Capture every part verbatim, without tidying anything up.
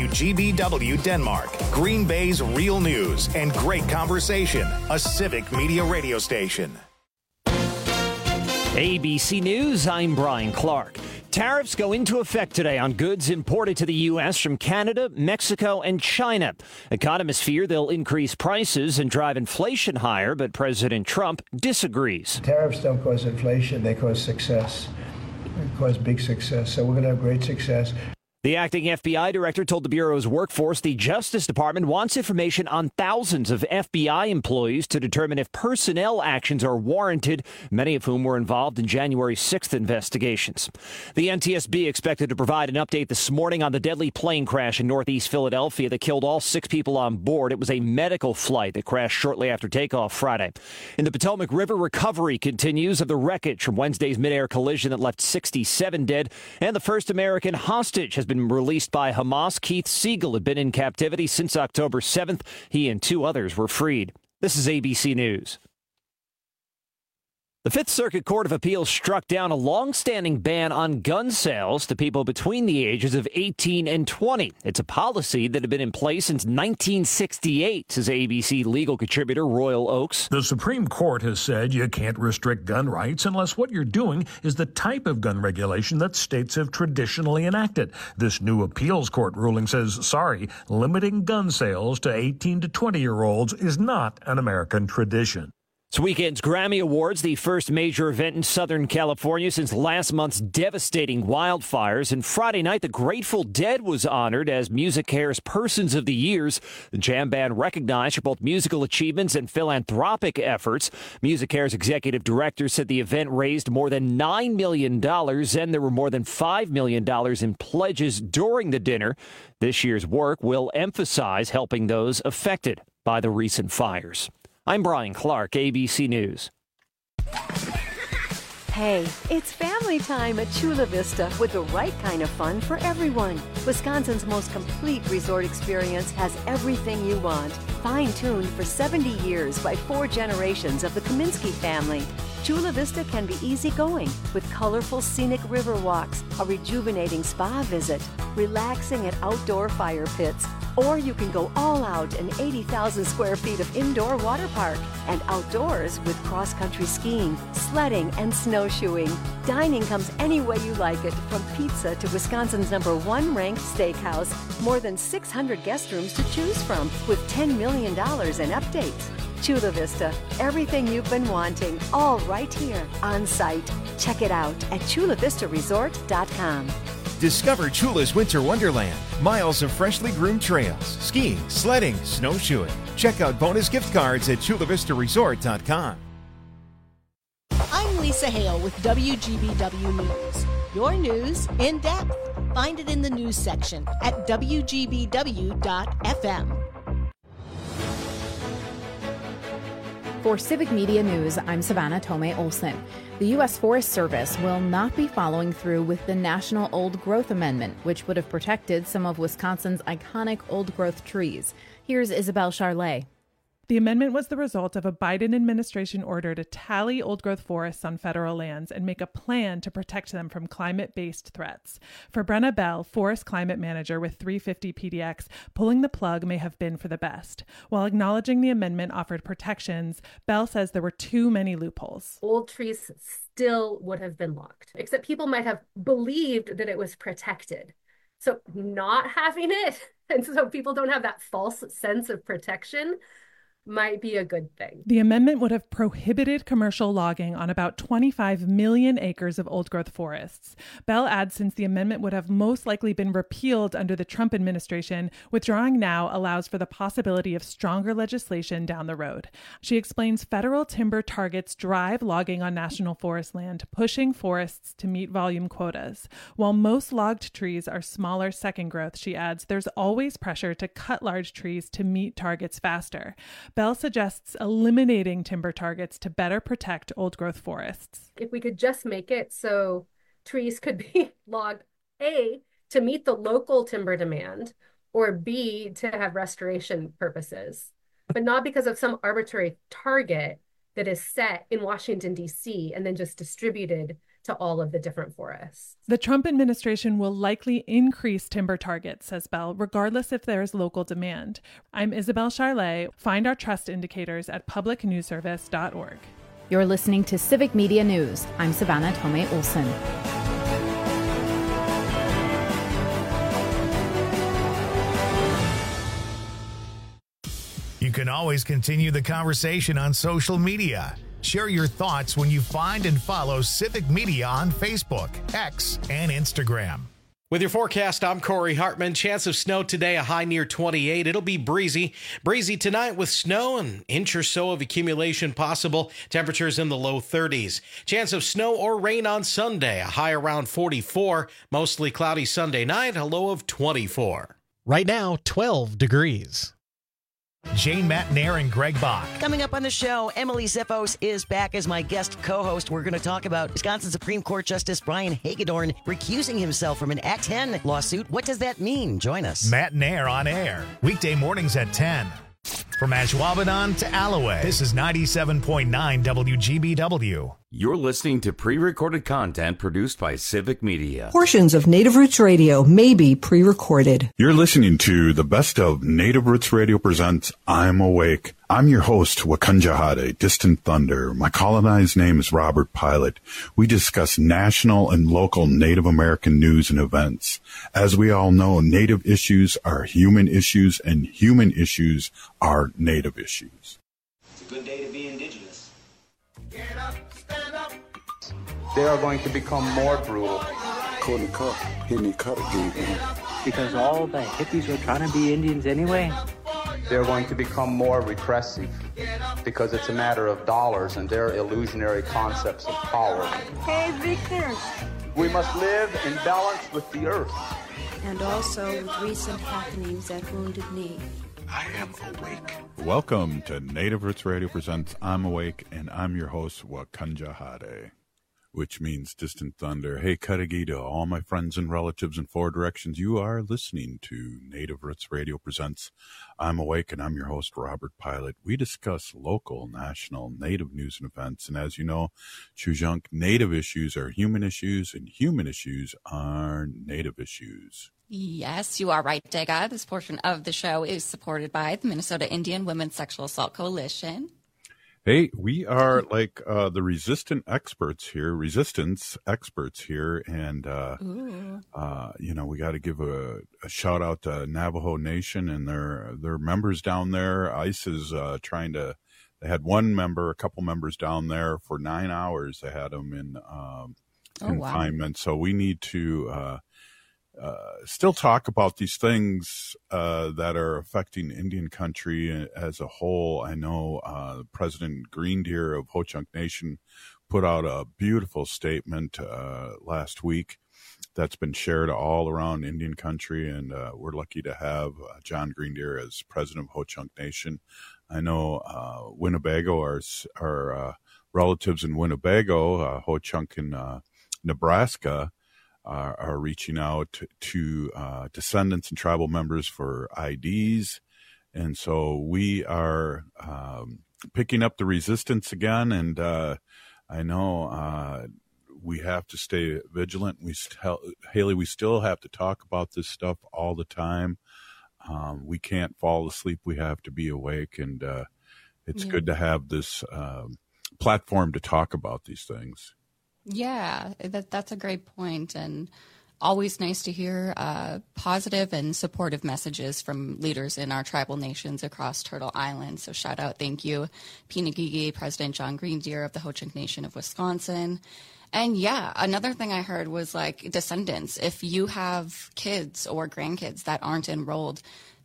G B W Denmark, Green Bay's real news and great conversation, a civic media radio station. A B C News, I'm Brian Clark. Tariffs go into effect today on goods imported to the U S from Canada, Mexico, and China. Economists fear they'll increase prices and drive inflation higher, but President Trump disagrees. Tariffs don't cause inflation, they cause success. They cause big success. So we're going to have great success. The acting F B I director told the Bureau's workforce the Justice Department wants information on thousands of F B I employees to determine if personnel actions are warranted, many of whom were involved in January sixth investigations. The N T S B expected to provide an update this morning on the deadly plane crash in northeast Philadelphia that killed all six people on board. It was a medical flight that crashed shortly after takeoff Friday. In the Potomac River, recovery continues of the wreckage from Wednesday's midair collision that left sixty-seven dead, and the first American hostage has been released by Hamas. Keith Siegel had been in captivity since October seventh. He and two others were freed. This is A B C News. The Fifth Circuit Court of Appeals struck down a long-standing ban on gun sales to people between the ages of eighteen and twenty. It's a policy that had been in place since nineteen sixty-eight, says A B C legal contributor Royal Oakes. The Supreme Court has said you can't restrict gun rights unless what you're doing is the type of gun regulation that states have traditionally enacted. This new appeals court ruling says, sorry, limiting gun sales to eighteen to twenty-year-olds is not an American tradition. This weekend's Grammy Awards, the first major event in Southern California since last month's devastating wildfires. And Friday night, the Grateful Dead was honored as MusiCare's Persons of the Years. The jam band recognized for both musical achievements and philanthropic efforts. MusiCare's executive director said the event raised more than nine million dollars, and there were more than five million dollars in pledges during the dinner. This year's work will emphasize helping those affected by the recent fires. I'm Brian Clark, A B C News. Hey, it's family time at Chula Vista with the right kind of fun for everyone. Wisconsin's most complete resort experience has everything you want. Fine-tuned for seventy years by four generations of the Kaminsky family. Chula Vista can be easygoing with colorful scenic river walks, a rejuvenating spa visit, relaxing at outdoor fire pits, or you can go all out in eighty thousand square feet of indoor water park and outdoors with cross-country skiing, sledding, and snowshoeing. Dining comes any way you like it, from pizza to Wisconsin's number one ranked steakhouse. More than six hundred guest rooms to choose from with ten million dollars in updates. Chula Vista, everything you've been wanting, all right here on site. Check it out at chula vista resort dot com. Discover Chula's Winter Wonderland. Miles of freshly groomed trails, skiing, sledding, snowshoeing. Check out bonus gift cards at chula vista resort dot com. I'm Lisa Hale with W G B W News. Your news in depth. Find it in the news section at w g b w dot f m. For Civic Media News, I'm Savannah Tomei Olson. The U S Forest Service will not be following through with the National Old Growth Amendment, which would have protected some of Wisconsin's iconic old growth trees. Here's Isabel Charlet. The amendment was the result of a Biden administration order to tally old-growth forests on federal lands and make a plan to protect them from climate-based threats. For Brenna Bell, forest climate manager with three fifty P D X, pulling the plug may have been for the best. While acknowledging the amendment offered protections, Bell says there were too many loopholes. Old trees still would have been logged, except people might have believed that it was protected. So not having it, and so people don't have that false sense of protection, might be a good thing. The amendment would have prohibited commercial logging on about twenty-five million acres of old-growth forests. Bell adds since the amendment would have most likely been repealed under the Trump administration, withdrawing now allows for the possibility of stronger legislation down the road. She explains federal timber targets drive logging on national forest land, pushing forests to meet volume quotas. While most logged trees are smaller second growth, she adds, there's always pressure to cut large trees to meet targets faster. Bell suggests eliminating timber targets to better protect old-growth forests. If we could just make it so trees could be logged, A, to meet the local timber demand, or B, to have restoration purposes, but not because of some arbitrary target that is set in Washington, D C, and then just distributed to all of the different forests. The Trump administration will likely increase timber targets, says Bell, regardless if there is local demand. I'm Isabel Charlet. Find our trust indicators at public news service dot org. You're listening to Civic Media News. I'm Savannah Tomei Olson. You can always continue the conversation on social media. Share your thoughts when you find and follow Civic Media on Facebook, X, and Instagram. With your forecast, I'm Corey Hartman. Chance of snow today, a high near twenty-eight. It'll be breezy. Breezy tonight with snow, an inch or so of accumulation possible. Temperatures in the low thirties. Chance of snow or rain on Sunday, a high around forty-four. Mostly cloudy Sunday night, a low of twenty-four. Right now, twelve degrees. Jane Matnair and Greg Bach. Coming up on the show, Emily Ziffos is back as my guest co-host. We're going to talk about Wisconsin Supreme Court Justice Brian Hagedorn recusing himself from an Act ten lawsuit. What does that mean? Join us. Matnair on air, weekday mornings at ten. From Ashwaubenon to Alloway, this is ninety-seven point nine W G B W. You're listening to pre-recorded content produced by Civic Media. Portions of Native Roots Radio may be pre-recorded. You're listening to the best of Native Roots Radio presents I'm Awake. I'm your host, Wakunjahade, Distant Thunder. My colonized name is Robert Pilot. We discuss national and local Native American news and events. As we all know, Native issues are human issues, and human issues are Native issues. It's a good day to be Indigenous. Get up, stand up. They are going to become more brutal. Because all the hippies were trying to be Indians anyway. They're going to become more repressive because it's a matter of dollars and their illusionary concepts of power. Hey, Victor. We must live in balance with the earth. And also with recent happenings at Wounded Knee. I am awake. Welcome to Native Roots Radio presents I'm Awake, and I'm your host, Wakunjahade, which means Distant Thunder. Hey, Cudahy, to all my friends and relatives in four directions, you are listening to Native Roots Radio presents I'm Awake, and I'm your host, Robert Pilot. We discuss local, national, Native news and events, and as you know, Chujunk, Native issues are human issues, and human issues are Native issues. Yes, you are right, Dega. This portion of the show is supported by the Minnesota Indian Women's Sexual Assault Coalition. Hey, we are like uh, the resistant experts here, resistance experts here. And, uh, uh, you know, we got to give a, a shout out to Navajo Nation and their their members down there. ICE is uh, trying to, they had one member, a couple members down there for nine hours. They had them in um, oh, confinement. Wow. So we need to uh, uh, still talk about these things uh, that are affecting Indian country as a whole. I know uh, President Green Deer of Ho-Chunk Nation put out a beautiful statement uh, last week that's been shared all around Indian country, and uh, we're lucky to have uh, John Green Deer as president of Ho-Chunk Nation. I know uh, Winnebago, our, our uh, relatives in Winnebago, uh, Ho-Chunk in uh, Nebraska, Are, are reaching out to uh, descendants and tribal members for I Ds. And so we are um, picking up the resistance again. And uh, I know uh, we have to stay vigilant. We st- Haley, we still have to talk about this stuff all the time. Um, we can't fall asleep. We have to be awake. And uh, it's yeah. good to have this um, platform to talk about these things. Yeah, that that's a great point, and always nice to hear uh, positive and supportive messages from leaders in our tribal nations across Turtle Island. So shout out, thank you, Pinagigi, President John Green Deer of the Ho-Chunk Nation of Wisconsin. And yeah, another thing I heard was like descendants. If you have kids or grandkids that aren't enrolled,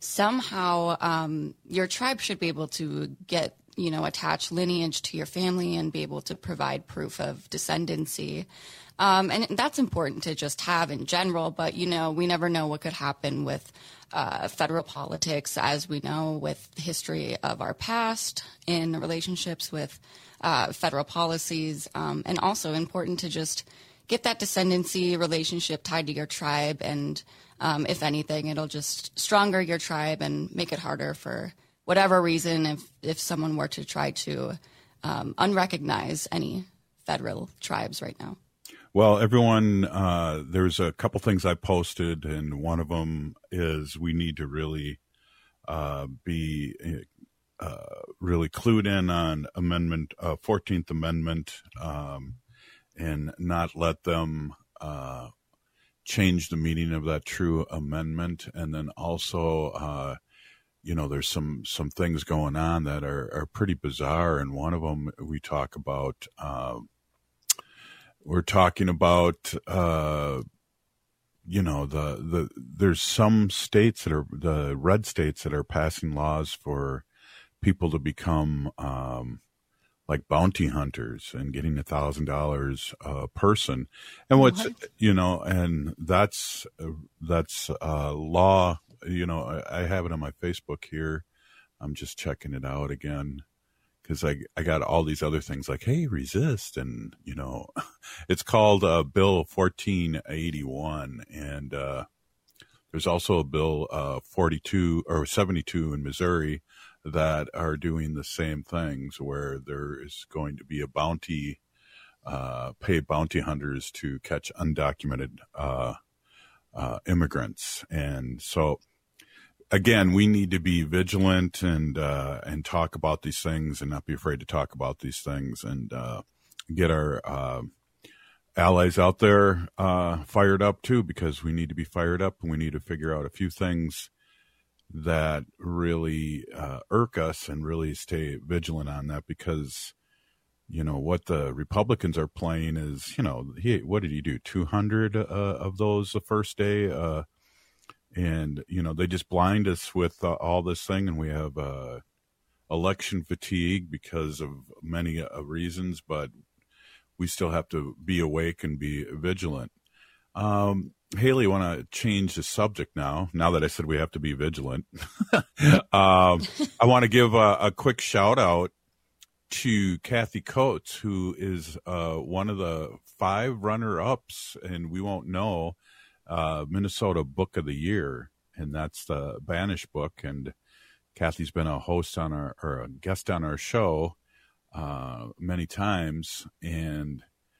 somehow um, your tribe should be able to get you know, attach lineage to your family and be able to provide proof of descendancy. Um, and that's important to just have in general, but, you know, we never know what could happen with uh, federal politics, as we know, with the history of our past in relationships with uh, federal policies, um, and also important to just get that descendancy relationship tied to your tribe. And um, if anything, it'll just stronger your tribe and make it harder for whatever reason, if, if someone were to try to um, unrecognize any federal tribes right now. Well, everyone, uh, there's a couple things I posted, and one of them is we need to really uh, be uh, really clued in on Amendment, uh, fourteenth Amendment, um, and not let them uh, change the meaning of that true amendment. And then also, uh, you know, there's some some things going on that are, are pretty bizarre. And one of them we talk about, uh, we're talking about, uh, you know, the, the there's some states that are the red states that are passing laws for people to become um, like bounty hunters and getting a thousand dollars a person. And what's, what? you know, and that's, that's uh law, you know, I, I have it on my Facebook here. I'm just checking it out again. Cause I, I got all these other things like, hey, resist. And, you know, it's called uh Bill fourteen eighty-one. And, uh, there's also a bill, uh, forty-two or seventy-two in Missouri that are doing the same things, where there is going to be a bounty, uh, pay bounty hunters to catch undocumented uh, uh, immigrants. And so, again, we need to be vigilant and uh, and talk about these things, and not be afraid to talk about these things, and uh, get our uh, allies out there uh, fired up too, because we need to be fired up, and we need to figure out a few things that really uh, irk us, and really stay vigilant on that, because, you know, what the Republicans are playing is, you know, he, what did he do? two hundred uh, of those the first day. Uh, and, you know, they just blind us with uh, all this thing, and we have uh, election fatigue because of many uh, reasons, but we still have to be awake and be vigilant. Um, Haley, I want to change the subject now, now that I said we have to be vigilant. um, I want to give a, a quick shout out to Kathy Coates, who is uh, one of the five runner-ups, and we won't know, uh, Minnesota Book of the Year, and that's the Banish book. And Kathy's been a host on our, or a guest on our show uh, many times, and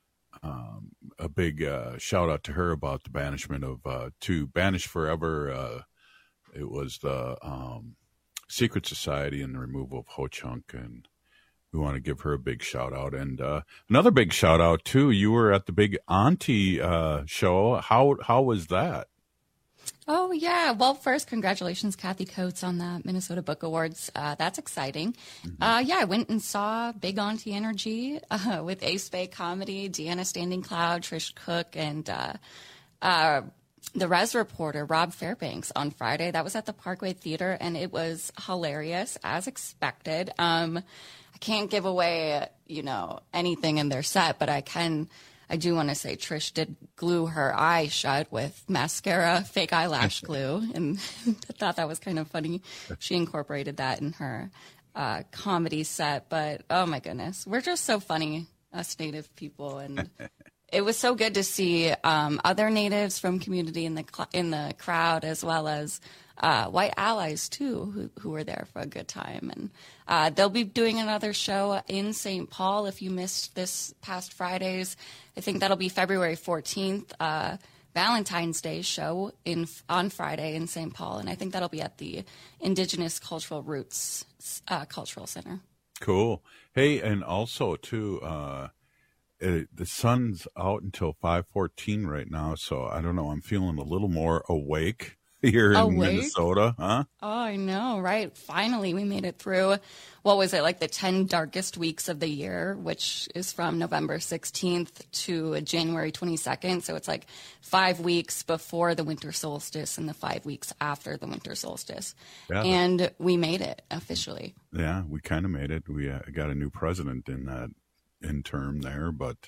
Um, a big uh, shout out to her about the banishment of uh, to Banish Forever. Uh, it was the um, Secret Society and the removal of Ho Chunk, and we want to give her a big shout out. And uh, another big shout out too. You were at the big Auntie uh, show. How how was that? Oh, yeah. Well, first, congratulations, Kathy Coates, on the Minnesota Book Awards. Uh, that's exciting. Mm-hmm. Uh, yeah, I went and saw Big Auntie Energy uh, with Ace Bay Comedy, Deanna Standing Cloud, Trish Cook, and uh, uh, the Res reporter, Rob Fairbanks, on Friday. That was at the Parkway Theater, and it was hilarious, as expected. Um, I can't give away, you know, anything in their set, but I can... I do want to say Trish did glue her eye shut with mascara, fake eyelash glue, and I thought that was kind of funny. She incorporated that in her uh, comedy set. But, oh, my goodness, we're just so funny, us Native people. And it was so good to see um, other Natives from community in the cl- in the crowd, as well as uh, white allies, too, who, who were there for a good time. And uh, they'll be doing another show in Saint Paul if you missed this past Friday's. I think that'll be February fourteenth, uh, Valentine's Day show in on Friday in Saint Paul. And I think that'll be at the Indigenous Cultural Roots uh, Cultural Center. Cool. Hey, and also, too, uh, it, the sun's out until five fourteen right now, so I don't know. I'm feeling a little more awake here in Awake? Minnesota, huh? Oh, I know, right? Finally, we made it through, what was it, like the ten darkest weeks of the year, which is from November sixteenth to January twenty-second. So it's like five weeks before the winter solstice and the five weeks after the winter solstice. Yeah. And we made it officially. Yeah, we kind of made it. We uh, got a new president in that in term there, but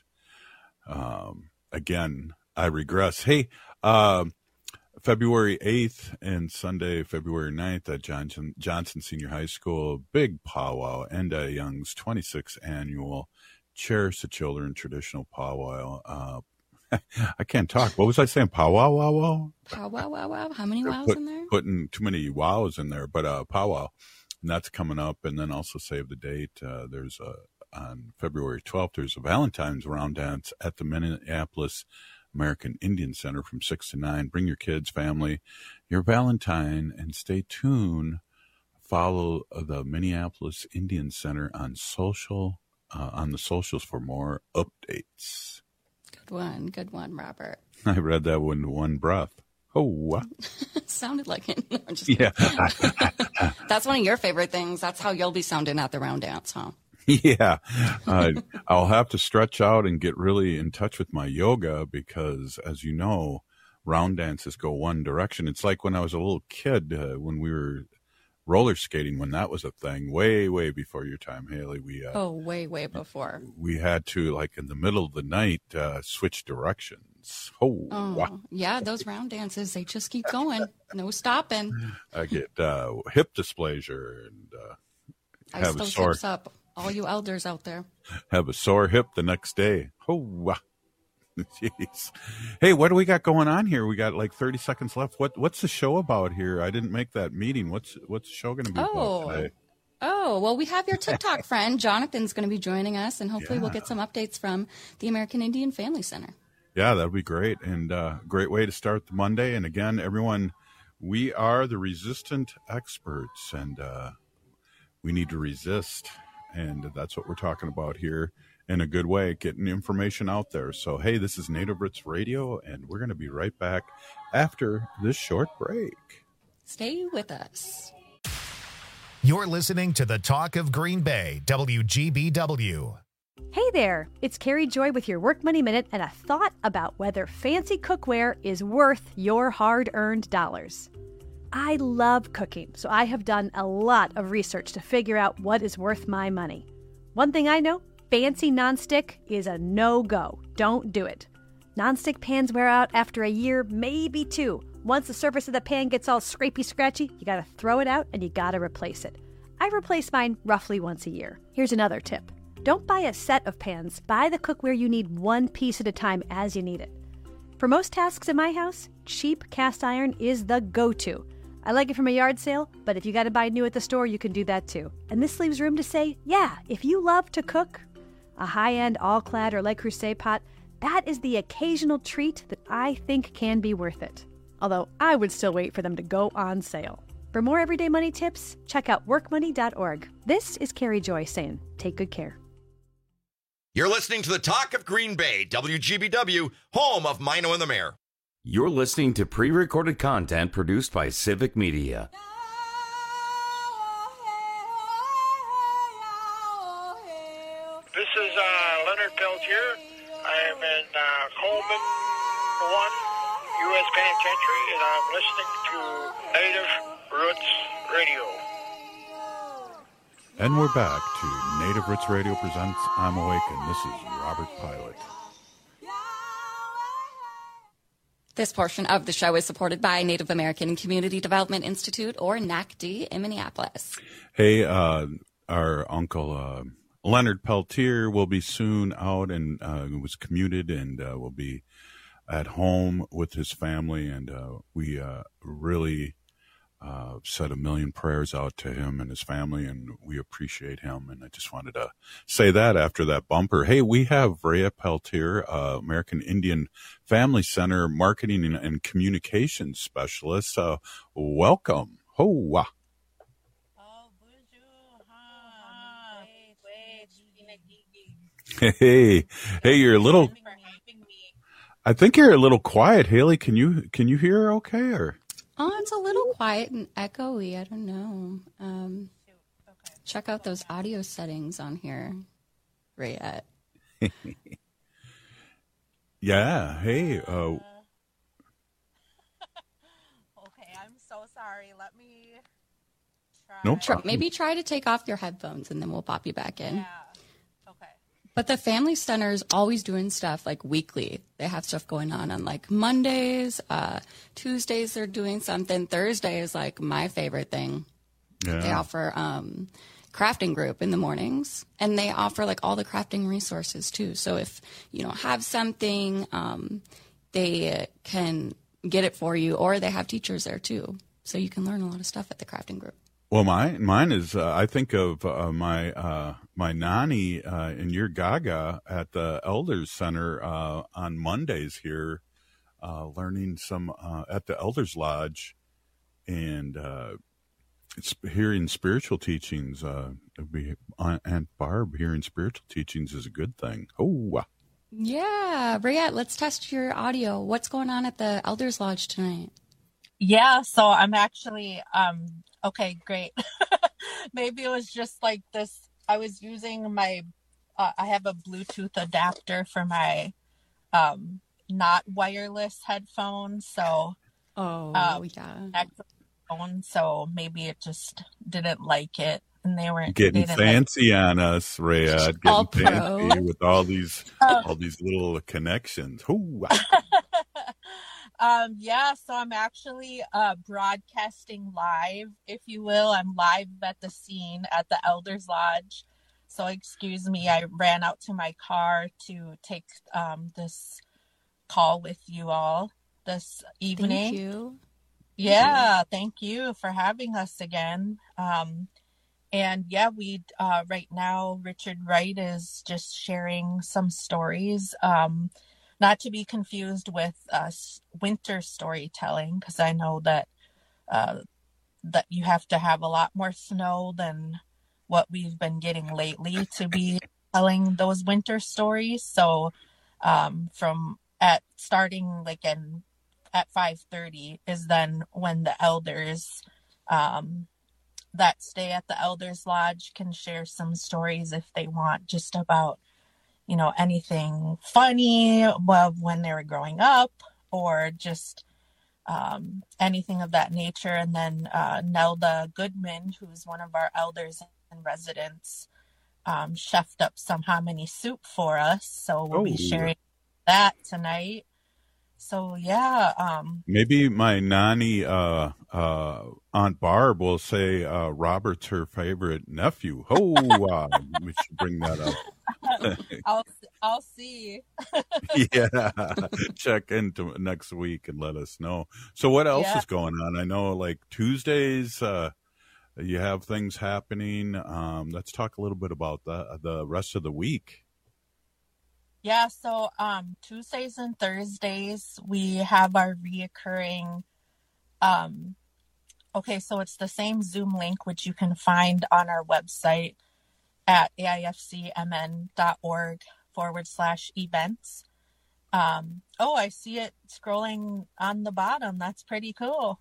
um, again, I regress. Hey, uh, February eighth and Sunday, February ninth at Johnson, Johnson Senior High School, big powwow, Enda Young's twenty-sixth annual Cherish the Children traditional powwow. Uh, I can't talk. What was I saying? Powwow, wow, wow? Powwow, wow, wow. How many wows Put, in there? Putting too many wows in there, but uh, powwow. And that's coming up. And then also save the date. Uh, there's a, on February twelfth, there's a Valentine's round dance at the Minneapolis American Indian Center from six to nine. Bring your kids, family, your Valentine, and stay tuned. Follow the Minneapolis Indian Center on social, uh, on the socials for more updates. Good one. Good one, Robert. I read that one in one breath. Oh, what? Sounded like it. No, I'm just yeah. That's one of your favorite things. That's how you'll be sounding at the round dance, huh? Yeah. Uh, I'll have to stretch out and get really in touch with my yoga because, as you know, round dances go one direction. It's like when I was a little kid, uh, when we were roller skating, when that was a thing, way, way before your time, Haley. We uh, Oh, way, way before. We had to, like, in the middle of the night, uh, switch directions. Oh, oh wow. Yeah, those round dances, they just keep going. No stopping. I get uh, hip dysplasia and uh, have Ice a those sore hips up, all you elders out there. Have a sore hip the next day. Oh, wow. Jeez. Hey, what do we got going on here? We got like thirty seconds left. What What's the show about here? I didn't make that meeting. What's What's the show going to be oh. about today? Oh, well, we have your TikTok friend. Jonathan's going to be joining us, and hopefully Yeah. we'll get some updates from the American Indian Family Center. Yeah, that would be great. And uh, great way to start the Monday. And again, everyone, we are the resistant experts, and uh, we need to resist. And that's what we're talking about here in a good way, getting information out there. So, hey, this is Native Roots Radio, and we're going to be right back after this short break. Stay with us. You're listening to the Talk of Green Bay, W G B W. Hey there, it's Carrie Joy with your Work Money Minute and a thought about whether fancy cookware is worth your hard-earned dollars. I love cooking, so I have done a lot of research to figure out what is worth my money. One thing I know, fancy nonstick is a no-go. Don't do it. Nonstick pans wear out after a year, maybe two. Once the surface of the pan gets all scrapey-scratchy, you gotta throw it out and you gotta replace it. I replace mine roughly once a year. Here's another tip. Don't buy a set of pans. Buy the cookware you need one piece at a time as you need it. For most tasks in my house, cheap cast iron is the go-to. I like it from a yard sale, but if you gotta buy new at the store, you can do that too. And this leaves room to say, yeah, if you love to cook, a high-end all-clad or Le Creuset pot, that is the occasional treat that I think can be worth it. Although I would still wait for them to go on sale. For more everyday money tips, check out work money dot org. This is Carrie Joy saying, take good care. You're listening to the Talk of Green Bay, W G B W, home of Mino and the Mayor. You're listening to pre-recorded content produced by Civic Media. This is uh, Leonard Peltier. I am in uh, Coleman one, U S Penitentiary, and I'm listening to Native Roots Radio. And we're back to Native Roots Radio presents I'm Awake, and this is Robert Pilot. This portion of the show is supported by Native American Community Development Institute, or N A C D, in Minneapolis. Hey, uh, our uncle uh, Leonard Peltier will be soon out and uh, was commuted and uh, will be at home with his family. And uh, we uh, really uh, said a million prayers out to him and his family, and we appreciate him. And I just wanted to say that after that bumper. Hey, we have Rhea Peltier, uh, American Indian Family Center Marketing and, and Communications Specialist. Uh, welcome. Hoa. Hey, hey, you're a little, I think you're a little quiet, Haley. Can you, can you hear okay, or? Oh, it's a little quiet and echoey. I don't know. Um, check out those audio settings on here, Rayette. Yeah. Hey. Uh, okay, I'm so sorry. Let me try. No Try, problem. maybe try to take off your headphones and then we'll pop you back in. Yeah. Okay. But the Family Center is always doing stuff like weekly. They have stuff going on on like Mondays, uh, Tuesdays they're doing something. Thursday is like my favorite thing. Yeah. They offer um, crafting group in the mornings, and they offer like all the crafting resources too. So if you don't have something, um, they can get it for you, or they have teachers there too. So you can learn a lot of stuff at the crafting group. Well, mine mine is. Uh, I think of uh, my uh, my nanny uh, in your Gaga at the Elders Center uh, on Mondays here, uh, learning some uh, at the Elders Lodge, and uh, it's hearing spiritual teachings. Uh, be, Aunt Barb hearing spiritual teachings is a good thing. Oh, Yeah, Briette, let's test your audio. What's going on at the Elders Lodge tonight? Yeah, so I'm actually um okay, great. Maybe it was just like this. I was using my uh, I have a Bluetooth adapter for my um not wireless headphones, so oh um, yeah. Phone, so maybe it just didn't like it, and they weren't getting they fancy like on us, Rayad. Getting all fancy pro. with all these Oh. all these little connections. Ooh. Um, yeah, so I'm actually uh, broadcasting live, if you will. I'm live at the scene at the Elders Lodge. So excuse me, I ran out to my car to take um, this call with you all this evening. Thank you. Yeah, thank you for having us again. Um, and yeah, we uh, right now, Richard Wright is just sharing some stories. Um, Not to be confused with uh, winter storytelling, because I know that uh, that you have to have a lot more snow than what we've been getting lately to be telling those winter stories. So, um, from at starting like in at five thirty is then when the elders um, that stay at the Elders Lodge can share some stories if they want, just about, you know, anything funny, well, when they were growing up, or just um, anything of that nature. And then uh, Nelda Goodman, who's one of our elders and residents, um, chefed up some hominy soup for us. So we'll Oh. be sharing that tonight. So yeah. Um, Maybe my nanny, uh, uh, Aunt Barb, will say uh, Robert's her favorite nephew. Oh, uh, we should bring that up. I'll I'll see. Yeah, check into next week and let us know. So what else Yeah. is going on? I know like Tuesdays, uh, you have things happening. Um, let's talk a little bit about the, the rest of the week. Yeah, so um, Tuesdays and Thursdays, we have our reoccurring, um, okay, so it's the same Zoom link, which you can find on our website at aifcmn.org forward slash events. Um, oh, I see it scrolling on the bottom. That's pretty cool.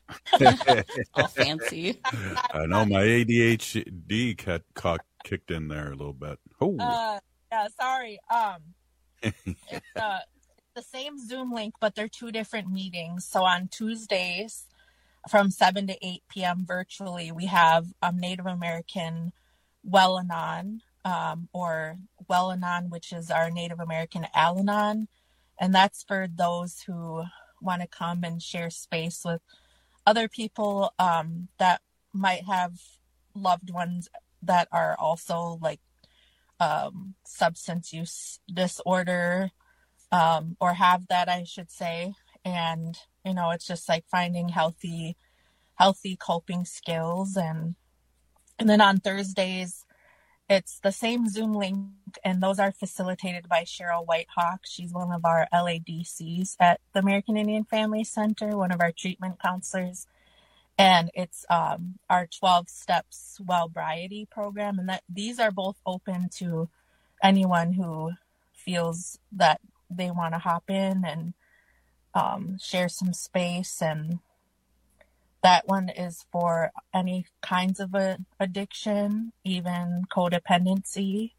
All fancy. I know my A D H D cut, cut, kicked in there a little bit. Oh, Uh, yeah, sorry. Um, it's uh, the same Zoom link, but they're two different meetings. So on Tuesdays from seven to eight p.m. virtually, we have um, Native American Well-Anon, um, or Well-Anon, which is our Native American Al-Anon. And that's for those who want to come and share space with other people um, that might have loved ones that are also like um, substance use disorder, um, or have that, I should say. And, you know, it's just like finding healthy, healthy coping skills. And, and then on Thursdays, it's the same Zoom link, and those are facilitated by Cheryl Whitehawk. She's one of our L A D Cs at the American Indian Family Center, one of our treatment counselors. And it's um, our twelve Steps Wellbriety program. And that these are both open to anyone who feels that they want to hop in and um, share some space. And that one is for any kinds of a addiction, even codependency.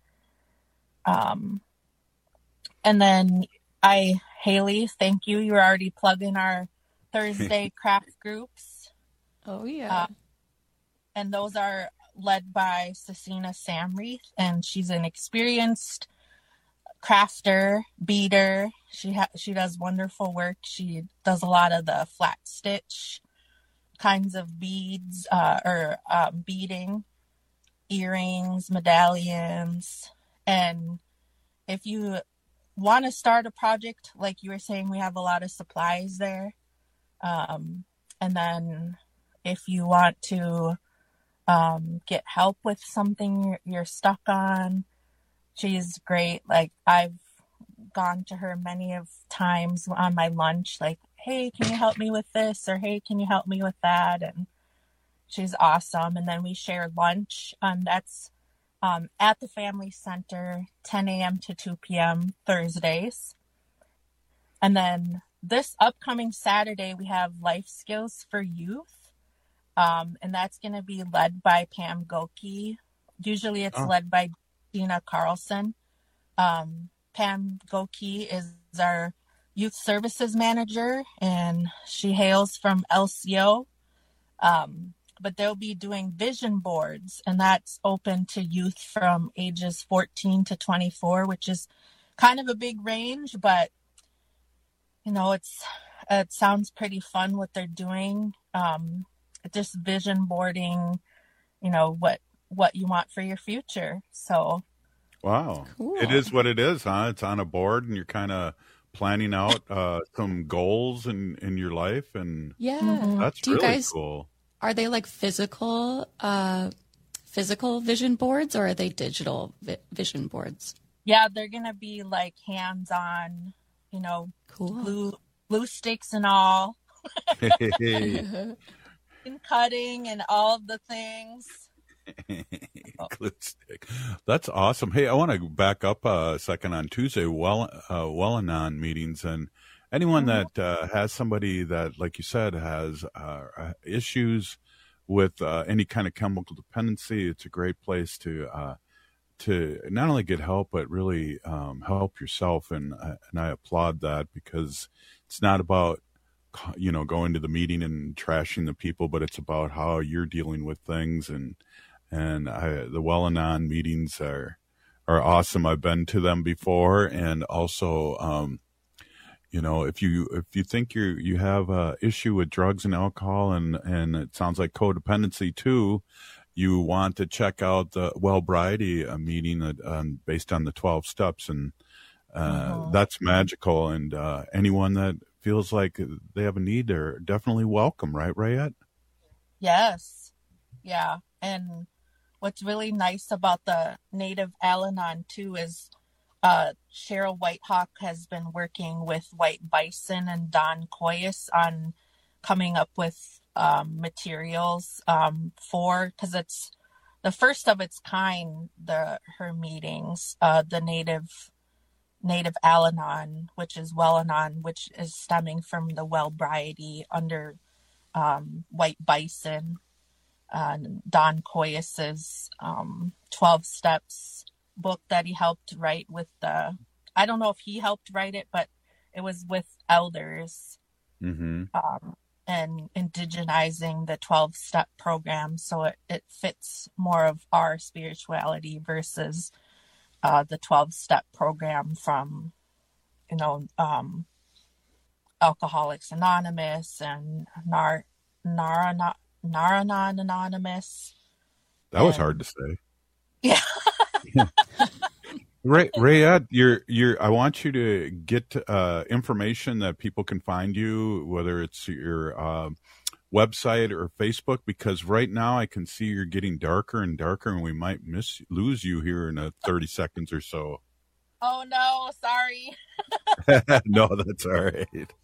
Um, and then I, Haley, thank you. You're already plugging our Thursday craft groups. Oh, yeah. Uh, and those are led by Cecina Samreath, and she's an experienced crafter, beater. She ha- she does wonderful work. She does a lot of the flat stitch kinds of beads, uh, or uh, beading, earrings, medallions. And if you want to start a project, like you were saying, we have a lot of supplies there. Um, and then if you want to um, get help with something you're, you're stuck on. She's great. Like, I've gone to her many of times on my lunch, like, hey, can you help me with this? Or, hey, can you help me with that? And she's awesome. And then we share lunch. Um, that's um, at the Family Center, ten a.m. to two p.m. Thursdays. And then this upcoming Saturday, we have Life Skills for Youth. Um, and that's going to be led by Pam Goki. Usually it's oh. led by Dina Carlson. Um, Pam Goki is our youth services manager, and she hails from L C O. Um, but they'll be doing vision boards, and that's open to youth from ages fourteen to twenty-four, which is kind of a big range, but you know, it's it sounds pretty fun what they're doing. Um, just vision boarding, you know, what what you want for your future. So wow, cool. It is what it is, huh? It's on a board, and you're kind of planning out uh, some goals in, in your life, and yeah, that's Do you really guys, cool. Are they like physical, uh, physical vision boards, or are they digital vi- vision boards? Yeah, they're gonna be like hands-on, you know, cool. glue, glue sticks and all, Hey. and cutting and all of the things. Glue stick. That's awesome. Hey, I want to back up a second. On Tuesday, well, uh, Well-Anon meetings, and anyone Mm-hmm. that uh, has somebody that, like you said, has uh, issues with uh, any kind of chemical dependency, it's a great place to uh, to not only get help, but really um, help yourself. And uh, and I applaud that, because it's not about, you know, going to the meeting and trashing the people, but it's about how you're dealing with things. And And I, the Well-Anon meetings are are awesome. I've been to them before, and also, um, you know, if you if you think you you have a issue with drugs and alcohol, and and it sounds like codependency too, you want to check out the Wellbriety uh, meeting that, um, based on the twelve steps, and uh, oh. that's magical. And uh, anyone that feels like they have a need, they're definitely welcome, right, Rayette? Yes, yeah, and what's really nice about the Native Al-Anon too is uh, Cheryl Whitehawk has been working with White Bison and Don Coyes on coming up with um, materials um, for, because it's the first of its kind, the her meetings, uh, the Native Native Al-Anon, which is Well-Anon, which is stemming from the Wellbriety under um, White Bison. Uh, Don Coyes's um, twelve Steps book that he helped write with the, I don't know if he helped write it, but it was with elders mm-hmm. um, and indigenizing the twelve Step program. So it, it fits more of our spirituality versus uh, the twelve Step program from, you know, um, Alcoholics Anonymous and Nar Narana. Naranon Anonymous. That was and, hard to say. Yeah. yeah. Ray, Rayette, you're, you're, I want you to get uh, information that people can find you, whether it's your uh, website or Facebook, because right now I can see you're getting darker and darker, and we might miss lose you here in a thirty seconds or so. Oh, no, sorry. No, that's all right.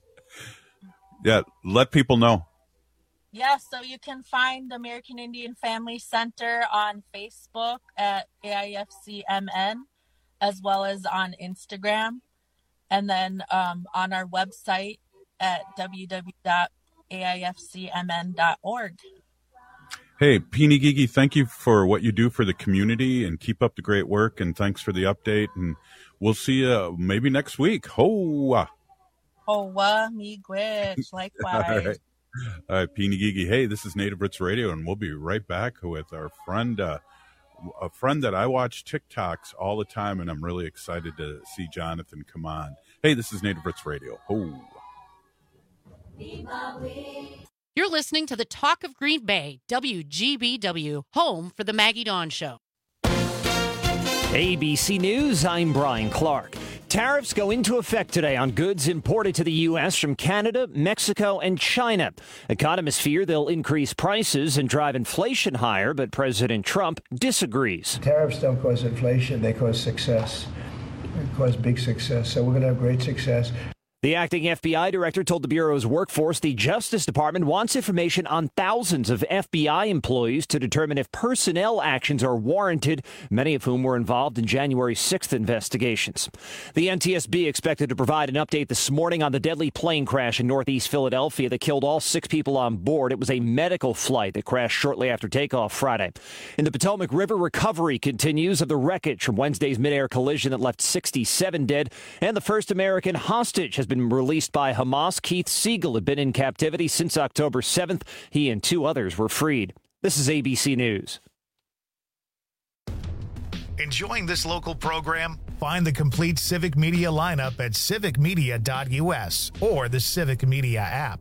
Yeah, let people know. Yeah, so you can find American Indian Family Center on Facebook at A I F C M N, as well as on Instagram, and then um, on our website at w w w dot a i f c m n dot org. Hey, Peenie Gigi, thank you for what you do for the community, and keep up the great work, and thanks for the update, and we'll see you maybe next week. Hoa! Hoa, miigwech, likewise. All right. All right, Peenie Gigi. Hey, this is Native Roots Radio, and we'll be right back with our friend, uh, a friend that I watch TikToks all the time, and I'm really excited to see Jonathan come on. Hey, this is Native Roots Radio. Ho. You're listening to the Talk of Green Bay, W G B W, home for the Maggie Dawn Show. A B C News, I'm Brian Clark. Tariffs go into effect today on goods imported to the U S from Canada, Mexico, and China. Economists fear they'll increase prices and drive inflation higher, but President Trump disagrees. Tariffs don't cause inflation, they cause success. They cause big success, so we're going to have great success. The acting F B I director told the Bureau's workforce the Justice Department wants information on thousands of F B I employees to determine if personnel actions are warranted, many of whom were involved in January sixth investigations. The N T S B expected to provide an update this morning on the deadly plane crash in northeast Philadelphia that killed all six people on board. It was a medical flight that crashed shortly after takeoff Friday. In the Potomac River, recovery continues of the wreckage from Wednesday's midair collision that left sixty-seven dead, and the first American hostage has been released by Hamas. Keith Siegel had been in captivity since October seventh. He and two others were freed. This is A B C News. Enjoying this local program? Find the complete Civic Media lineup at civic media dot U S or the Civic Media app.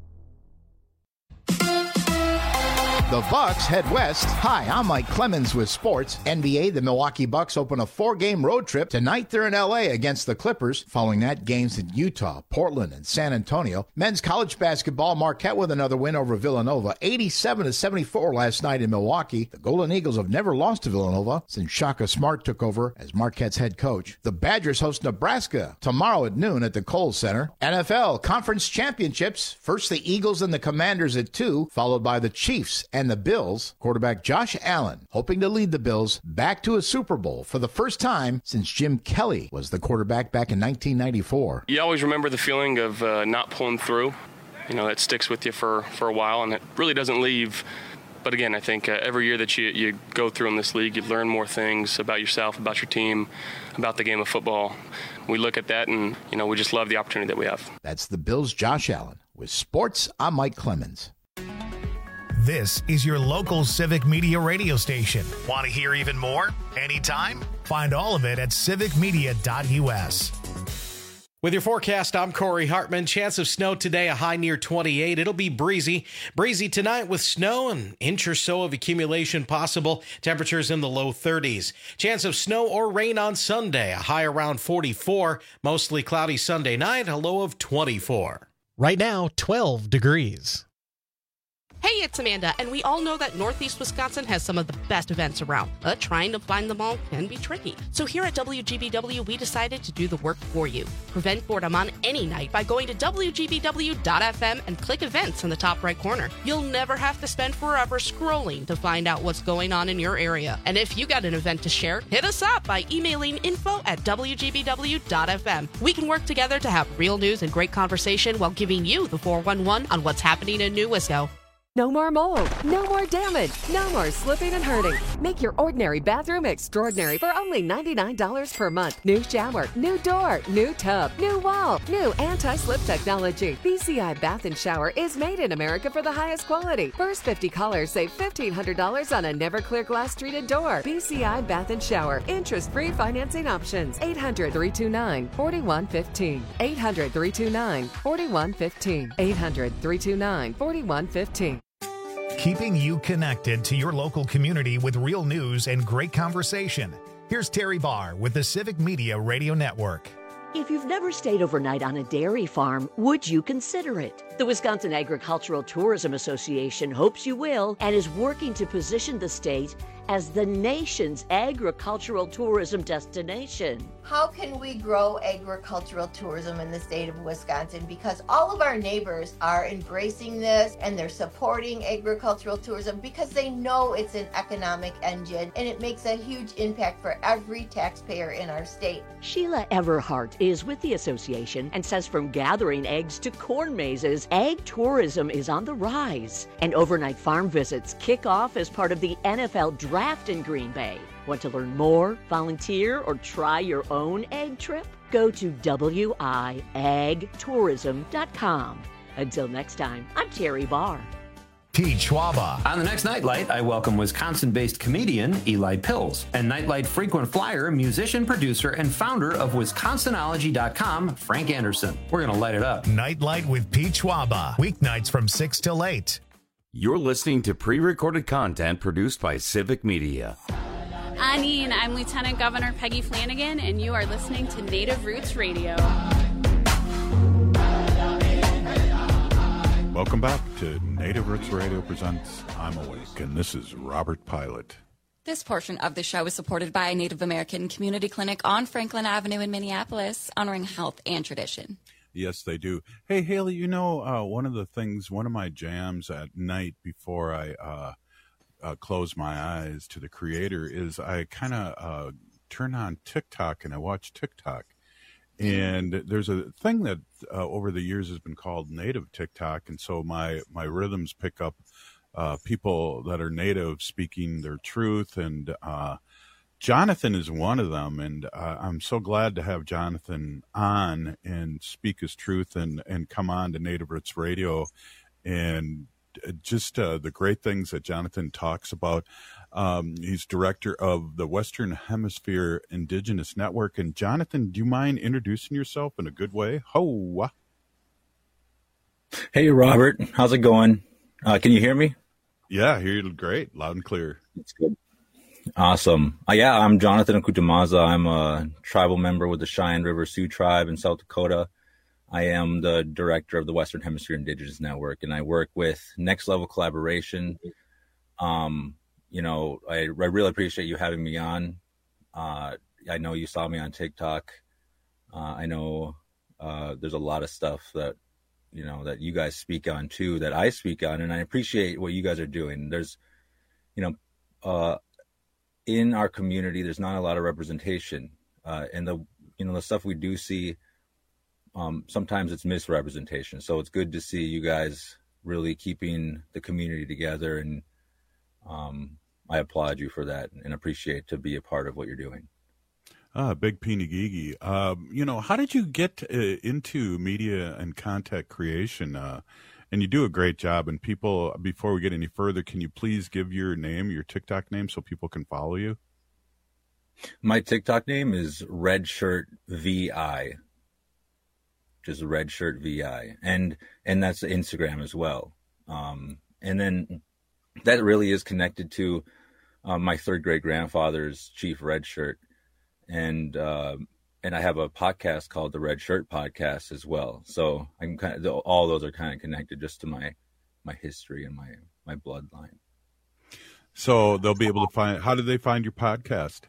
The Bucks head west. Hi, I'm Mike Clemens with sports. N B A, the Milwaukee Bucks open a four-game road trip. Tonight they're in L A against the Clippers. Following that, games in Utah, Portland, and San Antonio. Men's college basketball, Marquette with another win over Villanova. eighty-seven to seventy-four last night in Milwaukee. The Golden Eagles have never lost to Villanova since Shaka Smart took over as Marquette's head coach. The Badgers host Nebraska tomorrow at noon at the Kohl Center. N F L Conference Championships. First the Eagles and the Commanders at two, followed by the Chiefs and the Bills. Quarterback Josh Allen hoping to lead the Bills back to a Super Bowl for the first time since Jim Kelly was the quarterback back in nineteen ninety-four. You always remember the feeling of uh, not pulling through. You know, that sticks with you for, for a while, and it really doesn't leave. But again, I think uh, every year that you, you go through in this league, you learn more things about yourself, about your team, about the game of football. We look at that, and, you know, we just love the opportunity that we have. That's the Bills' Josh Allen. With sports, I'm Mike Clemens. This is your local Civic Media radio station. Want to hear even more? Anytime? Find all of it at civic media dot U S. With your forecast, I'm Corey Hartman. Chance of snow today, a high near twenty-eight. It'll be breezy. Breezy tonight with snow, an inch or so of accumulation possible. Temperatures in the low thirties. Chance of snow or rain on Sunday, a high around forty-four. Mostly cloudy Sunday night, a low of twenty-four. Right now, twelve degrees. Hey, it's Amanda, and we all know that Northeast Wisconsin has some of the best events around, but trying to find them all can be tricky. So here at W G B W, we decided to do the work for you. Prevent boredom on any night by going to W G B W dot F M and click events in the top right corner. You'll never have to spend forever scrolling to find out what's going on in your area. And if you got an event to share, hit us up by emailing info at W G B W dot F M. We can work together to have real news and great conversation while giving you the four one one on what's happening in New Wisco. No more mold, no more damage, no more slipping and hurting. Make your ordinary bathroom extraordinary for only ninety-nine dollars per month. New shower, new door, new tub, new wall, new anti-slip technology. B C I Bath and Shower is made in America for the highest quality. First fifty callers save fifteen hundred dollars on a never clear glass treated door. B C I Bath and Shower. Interest-free financing options. eight hundred, three two nine, four one one five. eight hundred, three two nine, four one one five. eight hundred, three two nine, four one one five. Keeping you connected to your local community with real news and great conversation. Here's Terry Barr with the Civic Media Radio Network. If you've never stayed overnight on a dairy farm, would you consider it? The Wisconsin Agricultural Tourism Association hopes you will and is working to position the state as the nation's agricultural tourism destination. How can we grow agricultural tourism in the state of Wisconsin? Because all of our neighbors are embracing this and they're supporting agricultural tourism because they know it's an economic engine and it makes a huge impact for every taxpayer in our state. Sheila Everhart is with the association and says from gathering eggs to corn mazes, ag tourism is on the rise. And overnight farm visits kick off as part of the N F L draft in Green Bay. Want to learn more, volunteer, or try your own egg trip? Go to W I ag tourism dot com. Until next time, I'm Terry Barr. Pete Schwaba. On the next Nightlight, I welcome Wisconsin-based comedian Eli Pills and Nightlight frequent flyer, musician, producer, and founder of Wisconsinology dot com, Frank Anderson. We're going to light it up. Nightlight with Pete Schwaba. Weeknights from six till eight. You're listening to pre-recorded content produced by Civic Media. Anine, I'm Lieutenant Governor Peggy Flanagan, and you are listening to Native Roots Radio. Welcome back to Native Roots Radio presents I'm Awake, and this is Robert Pilot. This portion of the show is supported by Native American Community Clinic on Franklin Avenue in Minneapolis, honoring health and tradition. Yes, they do. Hey, Haley, you know, uh, one of the things, one of my jams at night before I uh, uh, close my eyes to the Creator is I kind of uh, turn on TikTok and I watch TikTok. And there's a thing that uh, over the years has been called native TikTok. And so my, my rhythms pick up uh, people that are native speaking their truth. And uh, Jonathan is one of them. And uh, I'm so glad to have Jonathan on and speak his truth and, and come on to Native Roots Radio. And just uh, the great things that Jonathan talks about. Um, he's director of the Western Hemisphere Indigenous Network. And Jonathan, do you mind introducing yourself in a good way? Ho! Hey, Robert. How's it going? Uh, can you hear me? Yeah, I hear you great. Loud and clear. That's good. Awesome. Uh, yeah, I'm Jonathan Akutamaza. I'm a tribal member with the Cheyenne River Sioux Tribe in South Dakota. I am the director of the Western Hemisphere Indigenous Network, and I work with Next Level Collaboration. Um, you know, I, I really appreciate you having me on. Uh, I know you saw me on TikTok. Uh, I know uh, there's a lot of stuff that, you know, that you guys speak on too, that I speak on, and I appreciate what you guys are doing. There's, you know, uh, in our community, there's not a lot of representation, uh, and the, you know, the stuff we do see, Um, sometimes it's misrepresentation. So it's good to see you guys really keeping the community together. And um, I applaud you for that and appreciate to be a part of what you're doing. Ah, Big Pinigigi. Um, you know, how did you get uh, into media and content creation? Uh, and you do a great job. And people, before we get any further, can you please give your name, your TikTok name, so people can follow you? My TikTok name is Redshirt V I. Just Red Shirt V I, and and that's Instagram as well. Um, and then that really is connected to uh, my third great grandfather's Chief Red Shirt, and uh, and I have a podcast called the Red Shirt Podcast as well. So I'm kind of, all those are kind of connected just to my my history and my my bloodline. So they'll be able to find. How do they find your podcast?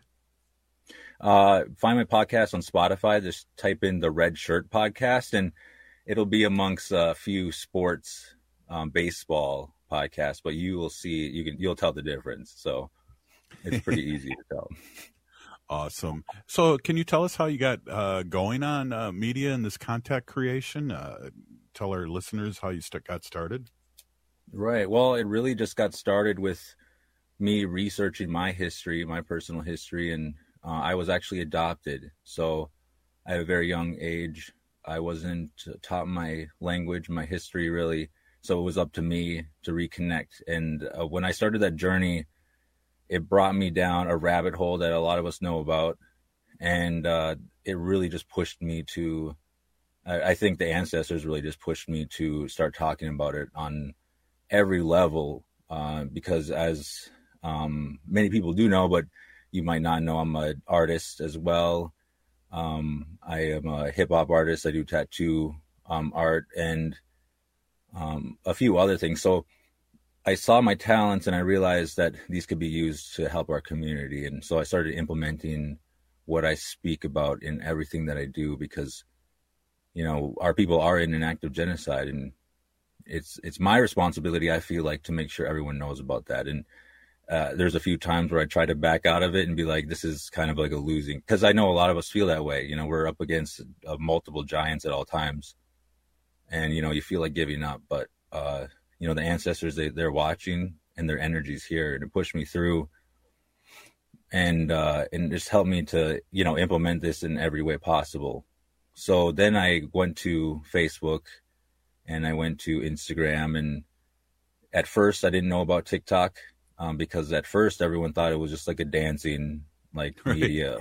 Uh, find my podcast on Spotify. Just type in the Red Shirt Podcast, and it'll be amongst a few sports, um, baseball podcasts. But you will see, you can, you'll tell the difference. So it's pretty easy to tell. Awesome. So, can you tell us how you got uh, going on uh, media and this content creation? Uh, tell our listeners how you st- got started. Right. Well, it really just got started with me researching my history, my personal history, and Uh, I was actually adopted, so at a very young age, I wasn't taught my language, my history really, so it was up to me to reconnect. And uh, when I started that journey, it brought me down a rabbit hole that a lot of us know about, and uh, it really just pushed me to, I, I think the ancestors really just pushed me to start talking about it on every level, uh, because as um, many people do know, but you might not know, I'm an artist as well. Um, I am a hip hop artist. I do tattoo um, art and um, a few other things. So I saw my talents and I realized that these could be used to help our community. And so I started implementing what I speak about in everything that I do, because, you know, our people are in an act of genocide, and it's, it's my responsibility, I feel like, to make sure everyone knows about that. And Uh, there's a few times where I try to back out of it and be like, this is kind of like a losing, because I know a lot of us feel that way. You know, we're up against uh, multiple giants at all times, and, you know, you feel like giving up, but, uh, you know, the ancestors, they, they're watching, and their energy's here to push me through, and, uh, and just help me to, you know, implement this in every way possible. So then I went to Facebook and I went to Instagram, and at first I didn't know about TikTok. Um, because at first everyone thought it was just like a dancing like media,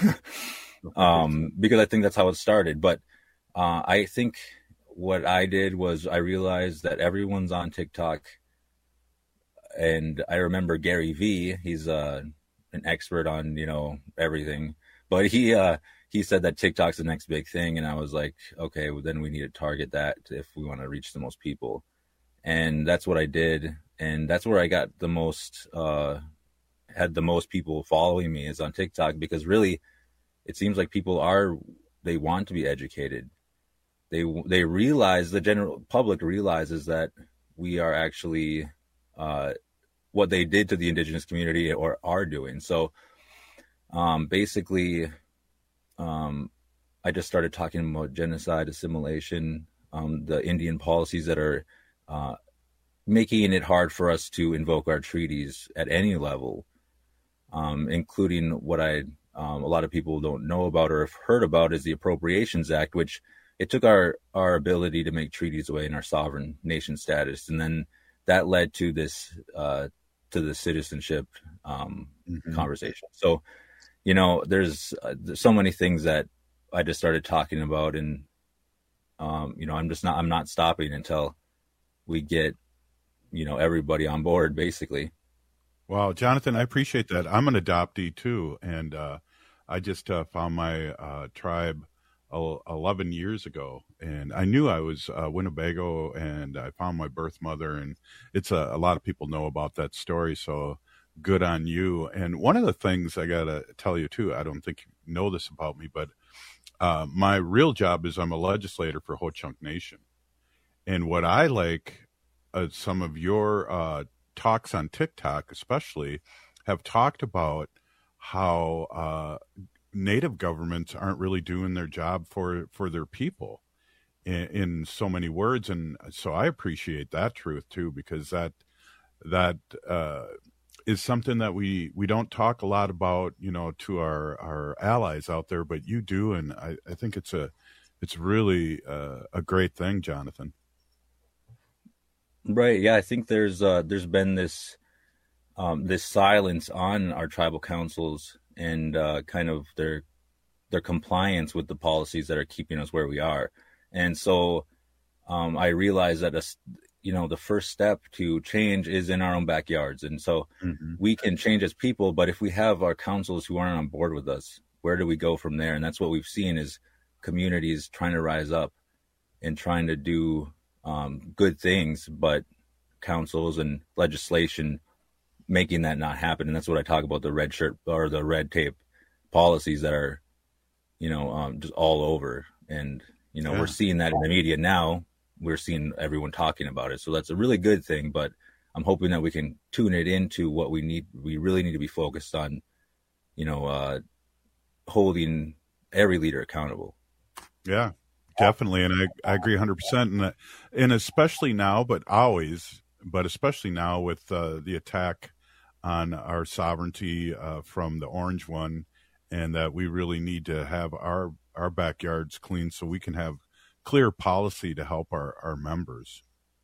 um, because I think that's how it started. But uh, I think what I did was I realized that everyone's on TikTok, and I remember Gary Vee. He's a an expert on, you know, everything, but he, uh, he said that TikTok's the next big thing. And I was like, okay, well, then we need to target that if we want to reach the most people. And that's what I did. And that's where I got the most, uh, had the most people following me is on TikTok, because really it seems like people are, they want to be educated. They, they realize, the general public realizes that we are actually, uh, what they did to the indigenous community or are doing. So, um, basically, um, I just started talking about genocide, assimilation, um, the Indian policies that are, uh, making it hard for us to invoke our treaties at any level, um, including what I, um, a lot of people don't know about or have heard about is the Appropriations Act, which it took our, our ability to make treaties away in our sovereign nation status. And then that led to this, uh, to the citizenship, um, mm-hmm. conversation. So, you know, there's, uh, there's so many things that I just started talking about, and, um, you know, I'm just not, I'm not stopping until we get, you know, everybody on board, basically. Wow, Jonathan, I appreciate that. I'm an adoptee too, and uh, I just uh, found my uh, tribe eleven years ago, and I knew I was uh, Winnebago, and I found my birth mother, and it's a, a lot of people know about that story, so good on you. And one of the things I gotta tell you too, I don't think you know this about me, but uh, my real job is I'm a legislator for Ho-Chunk Nation, and what I like. Uh, some of your uh, talks on TikTok, especially, have talked about how uh, Native governments aren't really doing their job for, for their people in, in so many words. And so I appreciate that truth, too, because that that uh, is something that we, we don't talk a lot about, you know, to our, our allies out there, but you do. And I, I think it's a it's really uh, a great thing, Jonathan. Right. Yeah, I think there's uh, there's been this um, this silence on our tribal councils and uh, kind of their their compliance with the policies that are keeping us where we are. And so um, I realized that, a, you know, the first step to change is in our own backyards. And so mm-hmm. we can change as people, but if we have our councils who aren't on board with us, where do we go from there? And that's what we've seen is communities trying to rise up and trying to do Um, good things, but councils and legislation making that not happen. And that's what I talk about, the red shirt or the red tape policies that are, you know, um, just all over. And, you know, yeah. we're seeing that in the media now. We're seeing everyone talking about it. So that's a really good thing, but I'm hoping that we can tune it into what we need. We really need to be focused on, you know, uh, holding every leader accountable. Yeah. Definitely, and I, I agree one hundred percent, and, and especially now, but always, but especially now with uh, the attack on our sovereignty uh, from the Orange One, and that we really need to have our, our backyards clean so we can have clear policy to help our, our members.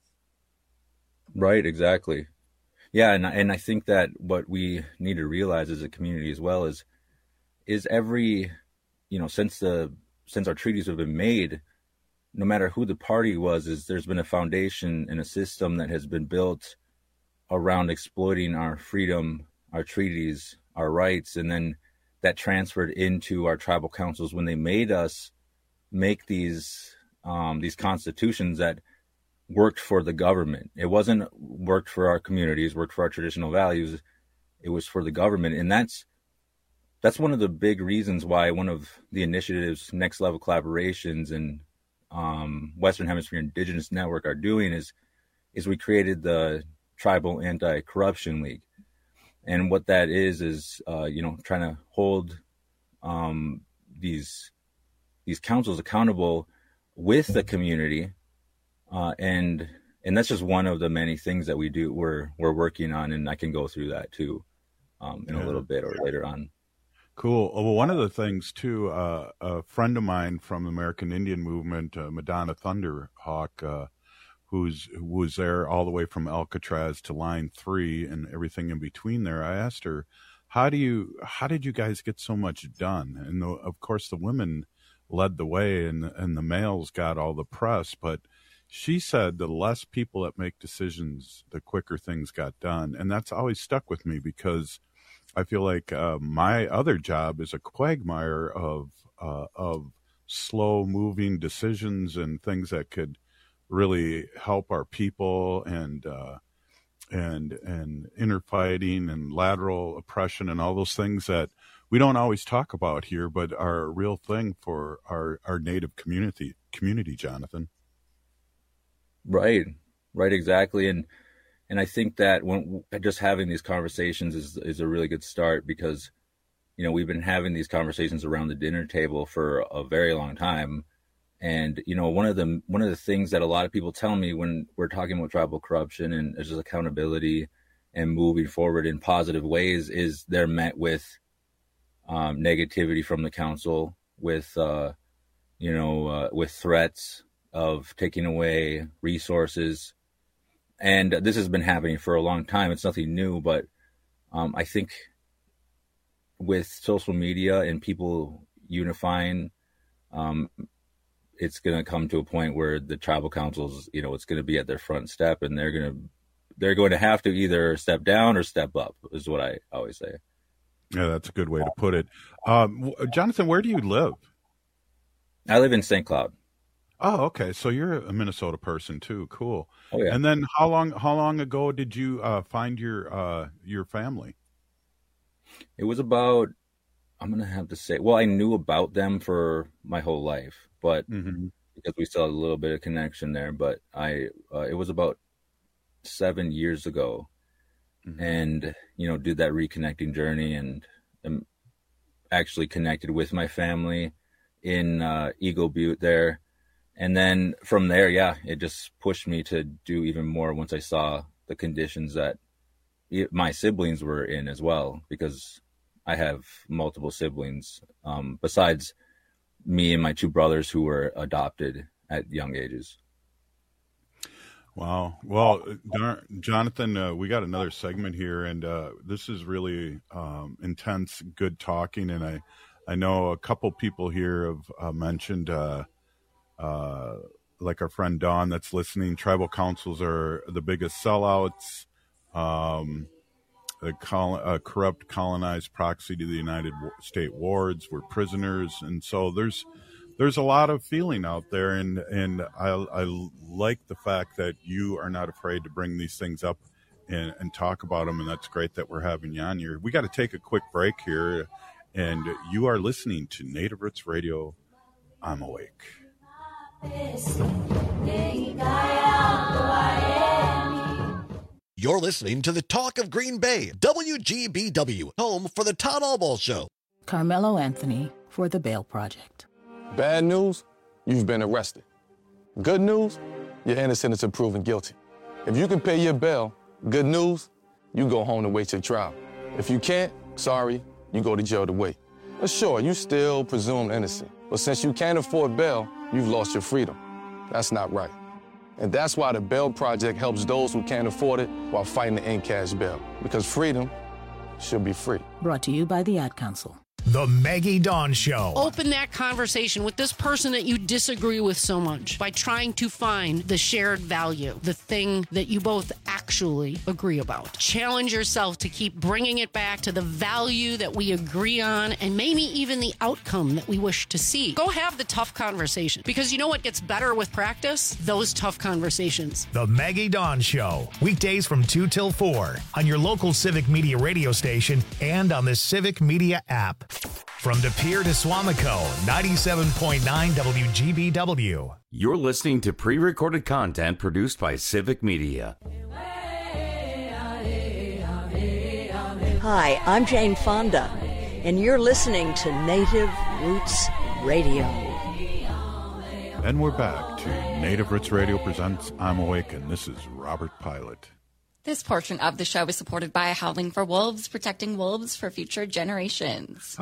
Right, exactly. Yeah, and and I think that what we need to realize as a community as well is, is every, you know, since the since our treaties have been made, no matter who the party was, is there's been a foundation and a system that has been built around exploiting our freedom, our treaties, our rights, and then that transferred into our tribal councils when they made us make these um, these constitutions that worked for the government. It wasn't worked for our communities, worked for our traditional values. It was for the government, and that's That's one of the big reasons why one of the initiatives, Next Level Collaborations and um, Western Hemisphere Indigenous Network are doing is, is we created the Tribal Anti-Corruption League. And what that is, is, uh, you know, trying to hold um, these, these councils accountable with the community. Uh, and, and that's just one of the many things that we do, we're, we're working on, and I can go through that too um, in yeah. a little bit or later on. Cool. Well, one of the things too, uh, a friend of mine from the American Indian Movement, uh, Madonna Thunderhawk, uh, who's who was there all the way from Alcatraz to Line Three and everything in between there. I asked her, "How do you? How did you guys get so much done?" And the, of course, the women led the way, and and the males got all the press. But she said the less people that make decisions, the quicker things got done, and that's always stuck with me because I feel like uh, my other job is a quagmire of uh, of slow moving decisions and things that could really help our people, and uh, and and inner fighting and lateral oppression and all those things that we don't always talk about here, but are a real thing for our, our native community community, Jonathan. Right, right, exactly. And and I think that when just having these conversations is is a really good start, because, you know, we've been having these conversations around the dinner table for a very long time. And, you know, one of the one of the things that a lot of people tell me when we're talking about tribal corruption and just accountability and moving forward in positive ways is they're met with um, negativity from the council, with, uh, you know, uh, with threats of taking away resources. And this has been happening for a long time. It's nothing new, but um, I think with social media and people unifying, um, it's going to come to a point where the tribal councils, you know, it's going to be at their front step, and they're going to, they're going to have to either step down or step up, is what I always say. Yeah, that's a good way to put it. Um, Jonathan, where do you live? I live in Saint Cloud. Oh, okay. So you're a Minnesota person too. Cool. Oh, yeah. And then how long, how long ago did you uh, find your, uh, your family? It was about, I'm going to have to say, well, I knew about them for my whole life, but mm-hmm. because we still had a little bit of connection there, but I, uh, it was about seven years ago, mm-hmm. and, you know, did that reconnecting journey, and um, actually connected with my family in uh, Eagle Butte there. And then from there, yeah, it just pushed me to do even more once I saw the conditions that my siblings were in as well, because I have multiple siblings, um, besides me and my two brothers who were adopted at young ages. Wow. Well, Jonathan, uh, we got another segment here, and uh, this is really um, intense, good talking. And I, I know a couple people here have uh, mentioned, uh, uh, like our friend Dawn that's listening, tribal councils are the biggest sellouts. Um, the col- uh, corrupt colonized proxy to the United States wards. We're prisoners. And so there's there's a lot of feeling out there. And, and I, I like the fact that you are not afraid to bring these things up and, and talk about them. And that's great that we're having you on here. We got to take a quick break here. And you are listening to Native Roots Radio. I'm Awake. You're listening to the Talk of Green Bay, W G B W, home for the Todd Albaugh Show. Carmelo Anthony for the Bail Project. Bad news, you've been arrested. Good news, you're innocent until proven guilty. If you can pay your bail, good news, you go home to wait your trial. If you can't, sorry, you go to jail to wait. But sure, you still presumed innocent. But since you can't afford bail, you've lost your freedom. That's not right. And that's why the Bail Project helps those who can't afford it while fighting to end cash bail. Because freedom should be free. Brought to you by the Ad Council. The Maggie Dawn Show. Open that conversation with this person that you disagree with so much by trying to find the shared value, the thing that you both actually agree about. Challenge yourself to keep bringing it back to the value that we agree on, and maybe even the outcome that we wish to see. Go have the tough conversation, because you know what gets better with practice? Those tough conversations. The Maggie Dawn Show. Weekdays from two till four on your local Civic Media radio station and on the Civic Media app. From De Pere to Swamico, ninety-seven point nine W G B W. You're listening to pre-recorded content produced by Civic Media. Hi, I'm Jane Fonda, and you're listening to Native Roots Radio. And we're back to Native Roots Radio presents I'm Awake, and this is Robert Pilot. This portion of the show is supported by Howling for Wolves, protecting wolves for future generations.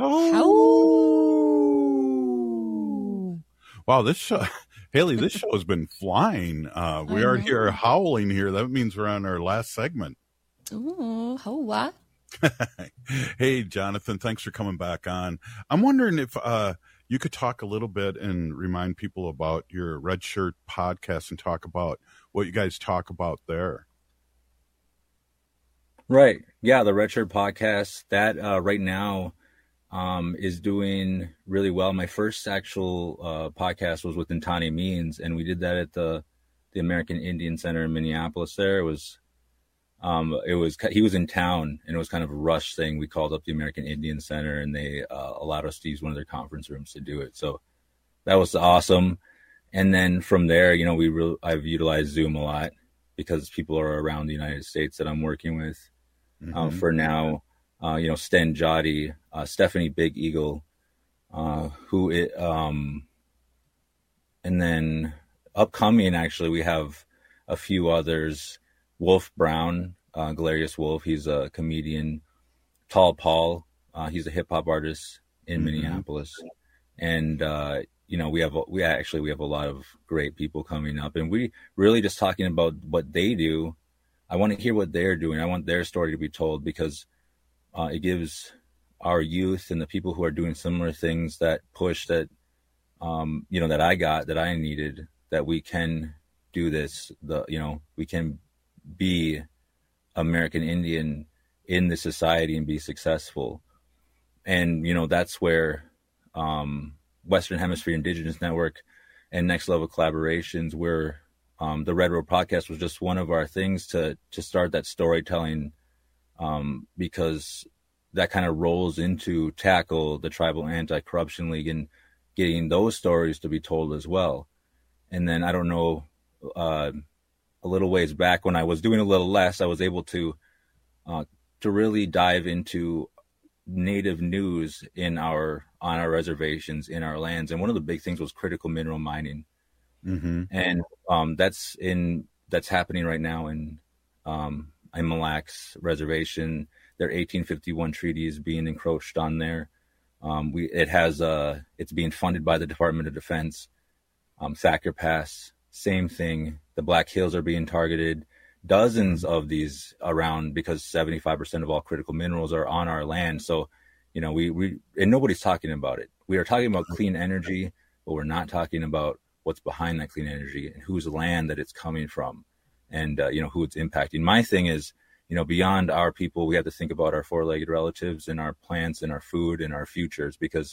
Oh! Wow, this show, Haley, this show has been flying. Uh, we are here howling here. That means we're on our last segment. Ooh, hoa. Hey, Jonathan, thanks for coming back on. I'm wondering if uh, you could talk a little bit and remind people about your Red Shirt podcast and talk about what you guys talk about there. Right. Yeah. The Red Shirt podcast that uh, right now um, is doing really well. My first actual uh, podcast was with Ntani Means, and we did that at the, the American Indian Center in Minneapolis. There it was, um, it was, he was in town, and it was kind of a rush thing. We called up the American Indian Center, and they uh, allowed us to use one of their conference rooms to do it. So that was awesome. And then from there, you know, we re- I've utilized Zoom a lot because people are around the United States that I'm working with. Mm-hmm. Uh, for now, uh, you know, Sten Jody, uh, Stephanie Big Eagle, uh, who it, um, and then upcoming, actually, we have a few others. Wolf Brown, uh, Galerius Wolf, he's a comedian. Tall Paul, uh, he's a hip hop artist in mm-hmm. Minneapolis. And, uh, you know, we have, we actually, we have a lot of great people coming up, and we really just talking about what they do. I want to hear what they're doing. I want their story to be told, because uh, it gives our youth and the people who are doing similar things that push that, um, you know, that I got, that I needed, that we can do this. The, you know, we can be American Indian in the society and be successful. And, you know, that's where um, Western Hemisphere Indigenous Network and Next Level Collaborations, where Um, the Red Road podcast was just one of our things to to start that storytelling, um, because that kind of rolls into tackle the Tribal Anti-Corruption League and getting those stories to be told as well. And then I don't know, uh, a little ways back when I was doing a little less, I was able to uh, to really dive into Native news in our on our reservations, in our lands. And one of the big things was critical mineral mining. Mm-hmm. And um, that's in that's happening right now in um, in Mille Lacs Reservation. Their eighteen fifty-one treaty is being encroached on there. Um, we it has uh it's being funded by the Department of Defense. Um, Thacker Pass, same thing. The Black Hills are being targeted. Dozens of these around, because seventy-five percent of all critical minerals are on our land. So, you know, we we and nobody's talking about it. We are talking about clean energy, but we're not talking about what's behind that clean energy and whose land that it's coming from, and uh, you know, who it's impacting. My thing is, you know, beyond our people, we have to think about our four-legged relatives and our plants and our food and our futures, because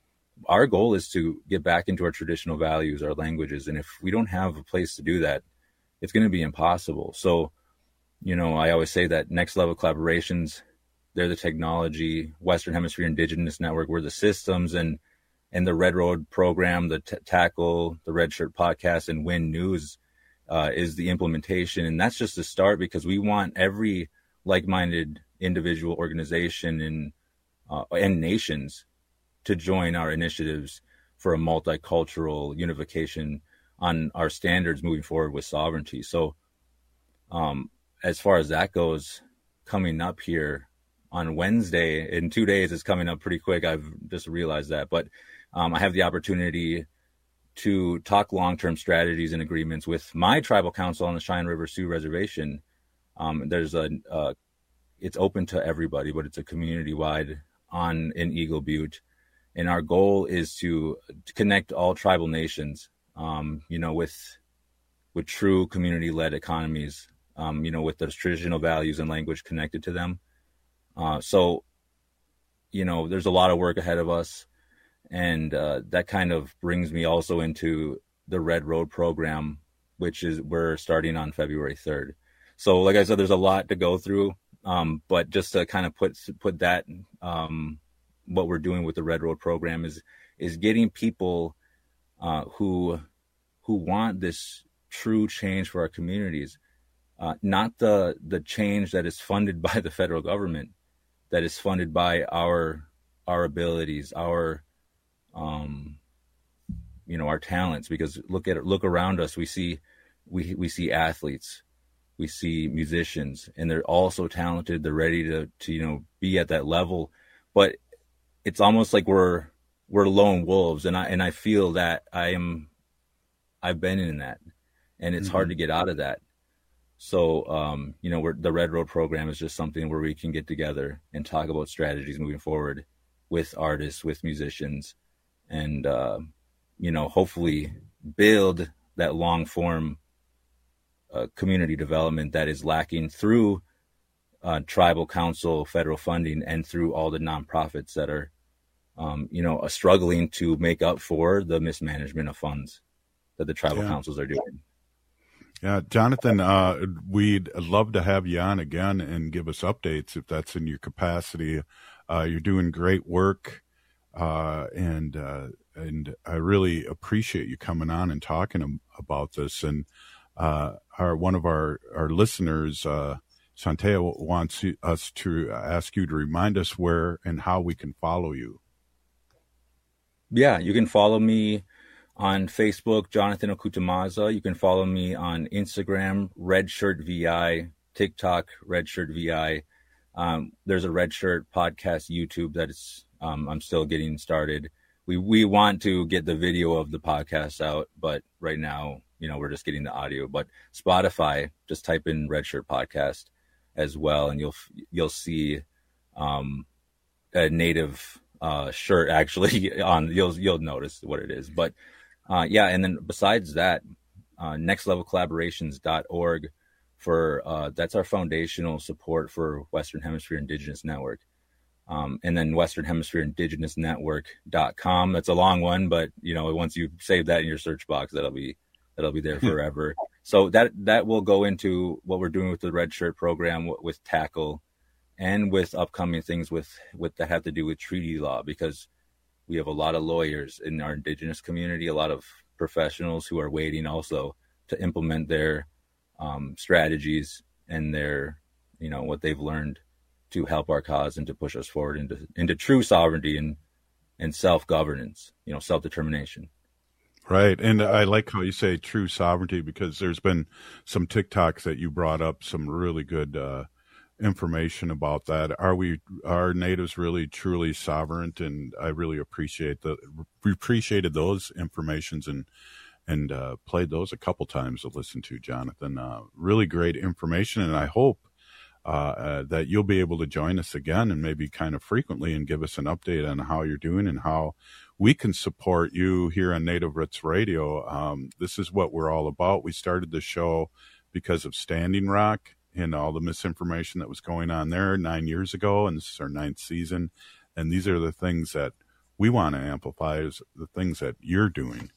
our goal is to get back into our traditional values, our languages. And if we don't have a place to do that, it's going to be impossible. So, you know, I always say that Next Level Collaborations, they're the technology. Western Hemisphere Indigenous Network, we're the systems, and and the Red Road program, the t- Tackle, the Red Shirt podcast, and Win News uh, is the implementation. And that's just a start, because we want every like-minded individual, organization, and uh, and nations to join our initiatives for a multicultural unification on our standards moving forward with sovereignty. So um, as far as that goes, coming up here on Wednesday, in two days, it's coming up pretty quick. I've just realized that. But um, I have the opportunity to talk long-term strategies and agreements with my tribal council on the Cheyenne River Sioux Reservation. Um, there's a, uh, it's open to everybody, but it's a community-wide on in Eagle Butte. And our goal is to, to connect all tribal nations, um, you know, with with true community-led economies, um, you know, with those traditional values and language connected to them. Uh, so, you know, there's a lot of work ahead of us. And uh, that kind of brings me also into the Red Road program, which is we're starting on February third. So, like I said, there's a lot to go through. Um, but just to kind of put put that, um, what we're doing with the Red Road program is is getting people uh, who who want this true change for our communities, uh, not the the change that is funded by the federal government, that is funded by our our abilities, our um, you know, our talents. Because look at look around us, we see we we see athletes, we see musicians, and they're all so talented. They're ready to to you know be at that level, but it's almost like we're we're lone wolves, and I and I feel that I am I've been in that, and it's mm-hmm. hard to get out of that. So um, you know, we're, the Red Road program is just something where we can get together and talk about strategies moving forward with artists, with musicians, and uh, you know, hopefully build that long form uh, community development that is lacking through uh, tribal council federal funding and through all the nonprofits that are, um, you know, uh, struggling to make up for the mismanagement of funds that the tribal Yeah. councils are doing. Yeah, Jonathan, uh, we'd love to have you on again and give us updates if that's in your capacity. Uh, you're doing great work, uh, and uh, and I really appreciate you coming on and talking am- about this. And uh, our one of our our listeners, uh, Shantea, wants you- us to ask you to remind us where and how we can follow you. Yeah, you can follow me on Facebook, Jonathan Okutamaza. You can follow me on Instagram, Redshirt V I, TikTok, Redshirt V I. Um, there's a Redshirt podcast YouTube that is, um, I'm still getting started. We we want to get the video of the podcast out, but right now, you know, we're just getting the audio. But Spotify, just type in Redshirt Podcast as well, and you'll you'll see um, a native uh, shirt actually on. You'll you'll notice what it is, but. Uh, yeah, and then besides that, uh, next level collaborations dot org for uh, that's our foundational support for Western Hemisphere Indigenous Network, um, and then Western Hemisphere Indigenous Network dot com. That's a long one, but you know, once you save that in your search box, that'll be that'll be there forever. So that that will go into what we're doing with the Red Shirt program with Tackle, and with upcoming things with with that have to do with treaty law, because we have a lot of lawyers in our Indigenous community, a lot of professionals who are waiting also to implement their um, strategies and their, you know, what they've learned to help our cause and to push us forward into into true sovereignty and and self-governance, you know, self-determination. Right. And I like how you say true sovereignty, because there's been some TikToks that you brought up, some really good uh, information about that. Are we, are natives really truly sovereign? And I really appreciate the, we appreciated those informations and, and uh, played those a couple times to listen to, Jonathan. Uh, really great information. And I hope uh, uh, that you'll be able to join us again and maybe kind of frequently and give us an update on how you're doing and how we can support you here on Native Roots Radio. Um, this is what we're all about. We started the show because of Standing Rock and all the misinformation that was going on there nine years ago, and this is our ninth season. And these are the things that we want to amplify, is the things that you're doing.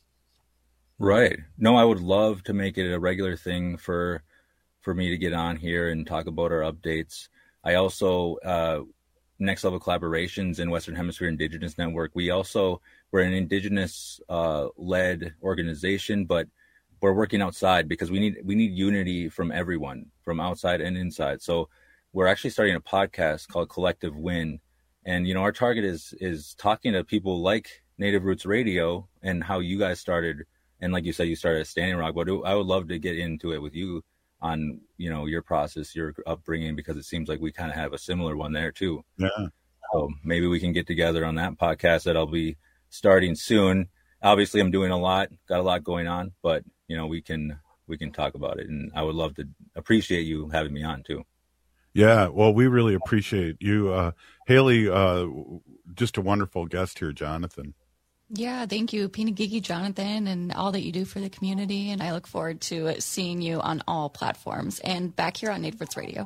Right. No, I would love to make it a regular thing for for me to get on here and talk about our updates. I also, uh, Next Level Collaborations in Western Hemisphere Indigenous Network, we also, we're an Indigenous uh, led organization, but we're working outside because we need we need unity from everyone, from outside and inside. So we're actually starting a podcast called Collective Win. And, you know, our target is is talking to people like Native Roots Radio and how you guys started. And like you said, you started at Standing Rock, but I would love to get into it with you on, you know, your process, your upbringing, because it seems like we kind of have a similar one there too. Yeah. So maybe we can get together on that podcast that I'll be starting soon. Obviously, I'm doing a lot, got a lot going on, but you know, we can we can talk about it, and I would love to appreciate you having me on too. Yeah, well, we really appreciate you, uh, Haley. Uh, just a wonderful guest here, Jonathan. Yeah, thank you, Pinagigi Jonathan, and all that you do for the community. And I look forward to seeing you on all platforms and back here on Native Roots Radio.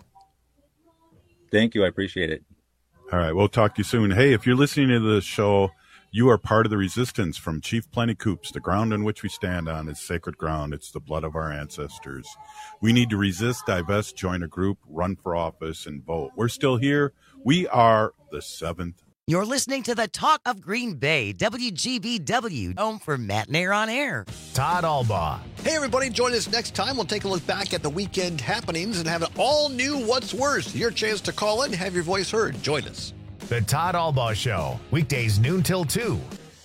Thank you. I appreciate it. All right. We'll talk to you soon. Hey, if you're listening to the show, you are part of the resistance from Chief Plenty Coups. The ground on which we stand on is sacred ground. It's the blood of our ancestors. We need to resist, divest, join a group, run for office, and vote. We're still here. We are the seventh. You're listening to the Talk of Green Bay, W G B W, home for Matt Nair on Air. Todd Albaugh. Hey, everybody, join us next time. We'll take a look back at the weekend happenings and have an all-new What's Worse. Your chance to call in, have your voice heard. Join us. The Todd Albaugh Show, weekdays noon till two.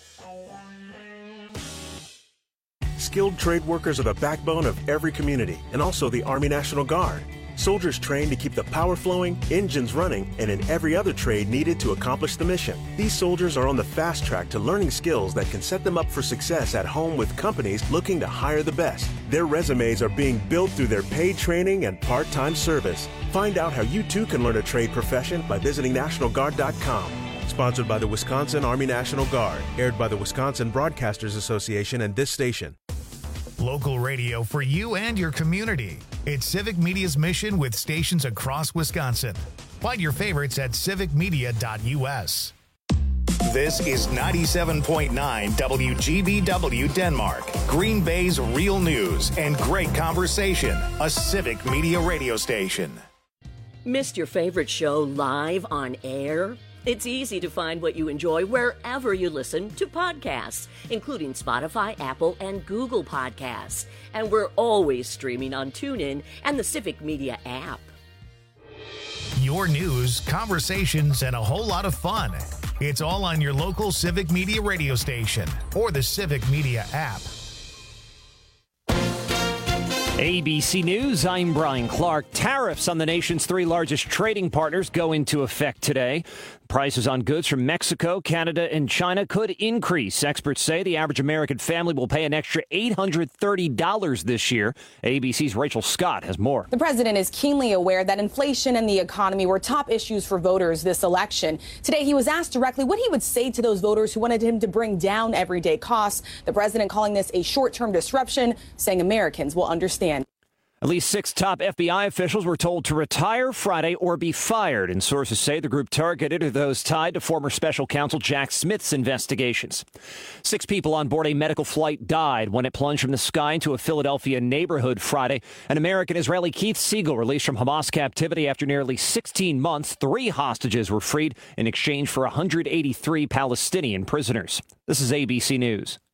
Skilled trade workers are the backbone of every community, and also the Army National Guard. Soldiers trained to keep the power flowing, engines running, and in every other trade needed to accomplish the mission. These soldiers are on the fast track to learning skills that can set them up for success at home with companies looking to hire the best. Their resumes are being built through their paid training and part-time service. Find out how you too can learn a trade profession by visiting National Guard dot com. Sponsored by the Wisconsin Army National Guard. Aired by the Wisconsin Broadcasters Association and this station. Local radio for you and your community. It's Civic Media's mission with stations across Wisconsin. Find your favorites at civic media dot u s. This is ninety-seven point nine W G B W Denmark, Green Bay's real news and great conversation, a Civic Media radio station. Missed your favorite show live on air? It's easy to find what you enjoy wherever you listen to podcasts, including Spotify, Apple, and Google Podcasts. And we're always streaming on TuneIn and the Civic Media app. Your news, conversations, and a whole lot of fun. It's all on your local Civic Media radio station or the Civic Media app. A B C News, I'm Brian Clark. Tariffs on the nation's three largest trading partners go into effect today. Prices on goods from Mexico, Canada, and China could increase. Experts say the average American family will pay an extra eight hundred thirty dollars this year. A B C's Rachel Scott has more. The president is keenly aware that inflation and the economy were top issues for voters this election. Today, he was asked directly what he would say to those voters who wanted him to bring down everyday costs. The president calling this a short-term disruption, saying Americans will understand. At least six top F B I officials were told to retire Friday or be fired, and sources say the group targeted are those tied to former special counsel Jack Smith's investigations. Six people on board a medical flight died when it plunged from the sky into a Philadelphia neighborhood Friday. An American-Israeli Keith Siegel released from Hamas captivity after nearly sixteen months. Three hostages were freed in exchange for one hundred eighty-three Palestinian prisoners. This is A B C News.